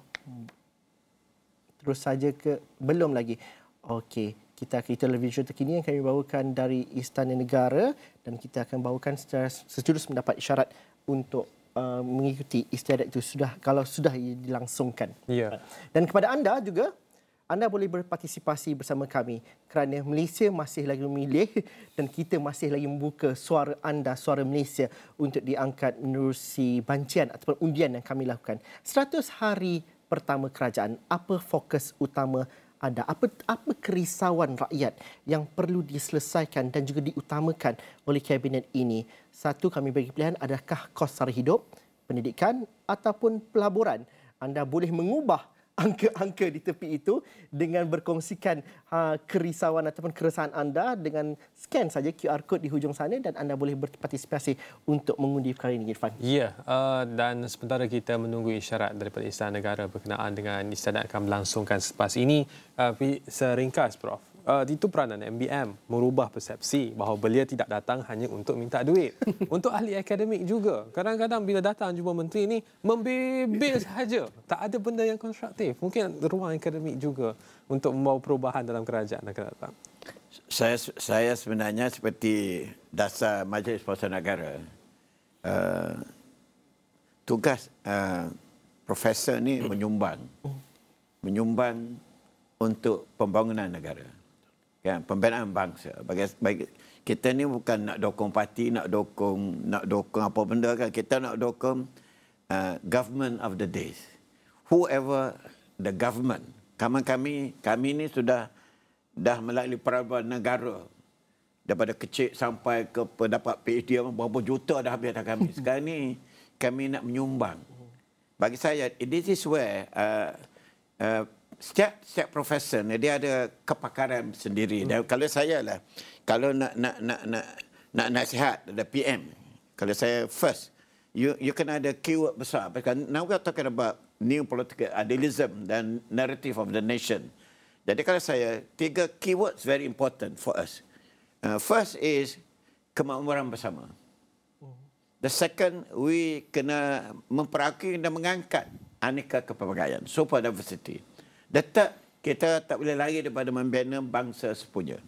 Speaker 1: terus saja ke belum lagi. Okey. Kita adalah visual terkini yang kami bawakan dari Istana Negara dan kita akan bawakan secara sejurus mendapat isyarat untuk mengikuti istiadat itu kalau sudah dilangsungkan.
Speaker 2: Ya.
Speaker 1: Dan kepada anda juga, anda boleh berpartisipasi bersama kami kerana Malaysia masih lagi memilih dan kita masih lagi membuka suara anda, suara Malaysia untuk diangkat menerusi bancian ataupun undian yang kami lakukan. 100 hari pertama kerajaan, apa fokus utama ada? Apa kerisauan rakyat yang perlu diselesaikan dan juga diutamakan oleh kabinet ini? Satu, kami bagi pilihan, adakah kos sara hidup, pendidikan ataupun pelaburan? Anda boleh mengubah angka-angka di tepi itu dengan berkongsikan kerisauan ataupun keresahan anda dengan scan saja QR code di hujung sana dan anda boleh berpartisipasi untuk mengundi perkara ini, Irfan.
Speaker 2: Ya, dan sementara kita menunggu isyarat daripada Istana Negara berkenaan dengan istiadat akan melangsungkan selepas ini, seringkas Prof, itu peranan MBM merubah persepsi bahawa belia tidak datang hanya untuk minta duit. Untuk ahli akademik juga. Kadang-kadang bila datang jumpa menteri ini, membebel sahaja. Tak ada benda yang konstruktif. Mungkin ruang akademik juga untuk membawa perubahan dalam kerajaan akan datang.
Speaker 7: Saya sebenarnya seperti dasar Majlis Pertuan Negara. Tugas profesor ni menyumbang untuk pembangunan negara. Kan, pembinaan bangsa. Bagi kita ni bukan nak dokong parti, nak dokong apa benda kan. Kita nak dokong government of the days. Whoever the government. Kami ni sudah melalui peradaban negara. Daripada kecil sampai ke pendapat PhD, berapa juta dah habis dah kami. Sekarang ni kami nak menyumbang. Bagi saya, this is where setiap profesor dia ada kepakaran sendiri. Dan kalau saya lah, kalau nak nasihat ada PM. Kalau saya first, you kena ada keyword besar. Now we are talking about new political idealism dan narrative of the nation. Jadi kalau saya, 3 keywords very important for us. First is kemakmuran bersama. The second, we kena memperakui dan mengangkat aneka kepelbagaian, super diversity. The third, kita tak boleh lari daripada membina bangsa sepunya.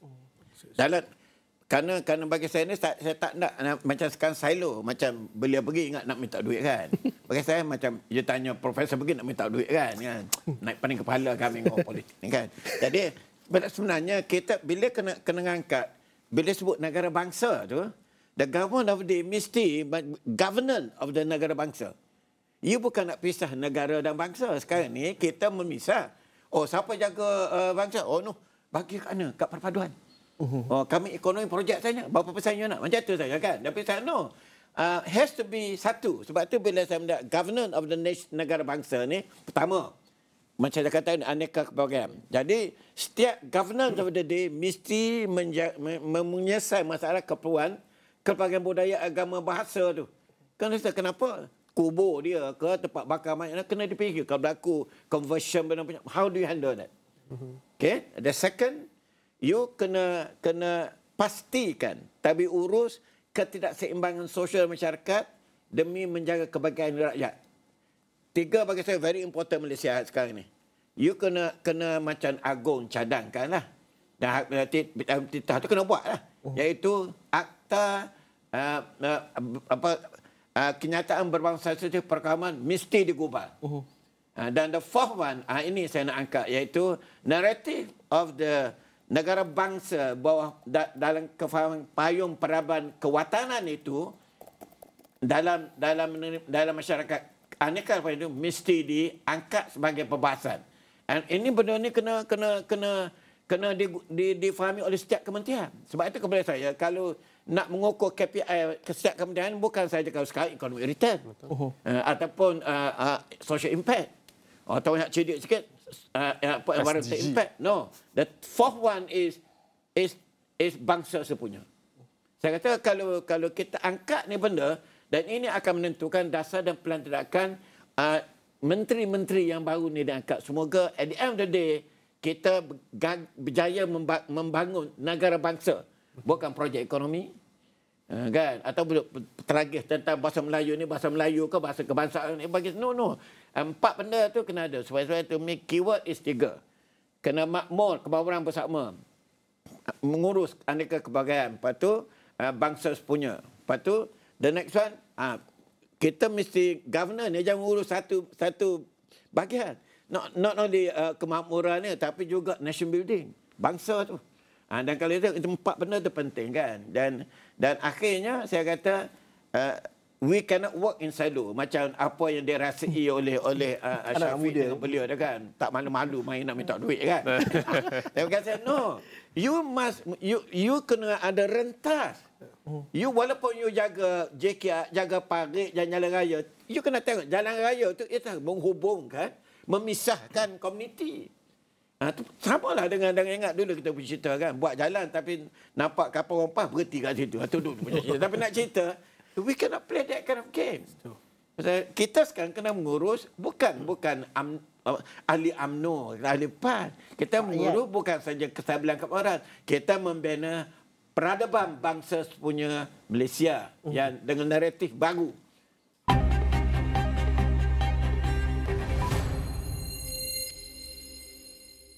Speaker 7: Kerana bagi saya ni, saya tak nak macam sekarang silo, macam beliau pergi ingat nak minta duit kan. Bagi saya macam, you tanya profesor pergi nak minta duit kan. Naik pening kepala kami dengan politik ni kan. Jadi, sebenarnya kita bila kena angkat, bila sebut negara bangsa tu, the government of the mesti governance of the negara bangsa. You bukan nak pisah negara dan bangsa. Sekarang ni kita memisah. Oh, siapa jaga bangsa? Oh no, bagi kat mana? Kat perpaduan. Oh, kami ekonomi projek saja. Berapa persen you nak? Macam tu saja kan. Tapi saya no. Has to be satu. Sebab tu bila saya melihat governance of the nation, negara bangsa ni, pertama, macam saya kata, aneka kepelbagaian. Jadi, setiap governance of the day mesti menyelesaikan masalah keperluan, kepelbagaian budaya, agama, bahasa tu. Kenapa? Kubur dia ke tempat bakar mayat, kena dipikir. Kalau berlaku conversion, how do you handle that? Okay. The second, you kena pastikan tabi urus ketidakseimbangan sosial masyarakat demi menjaga kebahagiaan rakyat. 3 bagi saya very important Malaysia sekarang ni. You kena macam agung cadangkan lah. Dan titah tu kena buat lah. Iaitu akta kenyataan berbangsa sosial perkawaman mesti digubal. Dan the fourth one, ini saya nak angkat, iaitu narrative of the negara bangsa bawah dalam kefahaman payung peradaban kewatanan itu dalam masyarakat aneka itu mesti diangkat sebagai perbahasan. Dan ini benda ni kena difahami oleh setiap kementerian. Sebab itu kepada saya, kalau nak mengukur KPI ke setiap kementerian, bukan saja kalau sekarang economic return ataupun social impact atau nak cerdik sikit environmental impact. No, the fourth one is bangsa sepunya. Saya kata kalau kita angkat ni benda, dan ini akan menentukan dasar dan pelan tindakan menteri-menteri yang baru ni diangkat. Semoga at the end of the day, kita berjaya membangun negara bangsa. Bukan projek ekonomi. Kan? Atau teragih tentang bahasa Melayu ni, bahasa Melayu ke bahasa kebangsaan ni. No. 4 benda tu kena ada. Sebab itu keyword is 3. Kena makmur, kemakmuran bersama. Mengurus aneka kepelbagaian. Lepas tu, bangsa sepunya. Lepas tu, the next one, kita mesti governor ni jangan urus satu bahagian. Not only kemakmuran ni, tapi juga nation building. Bangsa tu. Dan kalau itu 4 benda tu penting kan. Dan akhirnya saya kata, we cannot work in silo. Macam apa yang dirasai oleh Syafiq dengan beliau dia kan. Tak malu-malu main nak minta duit kan. Saya kata, no. You kena ada rentas. You walaupun you jaga JK, jaga parit, jalan raya, you kena tengok jalan raya tu itu menghubungkan, memisahkan komuniti. Sama lah dengan ingat dulu kita bercerita kan, buat jalan tapi nampak kapal rompas berhenti kat situ. Tapi nak cerita, we cannot play that kind of game. Kita sekarang kena mengurus bukan ahli UMNO, ahli PAN. Kita mengurus bukan saja kestabilan keamanan. Kita membina peradaban bangsa sepunya Malaysia yang dengan naratif baru.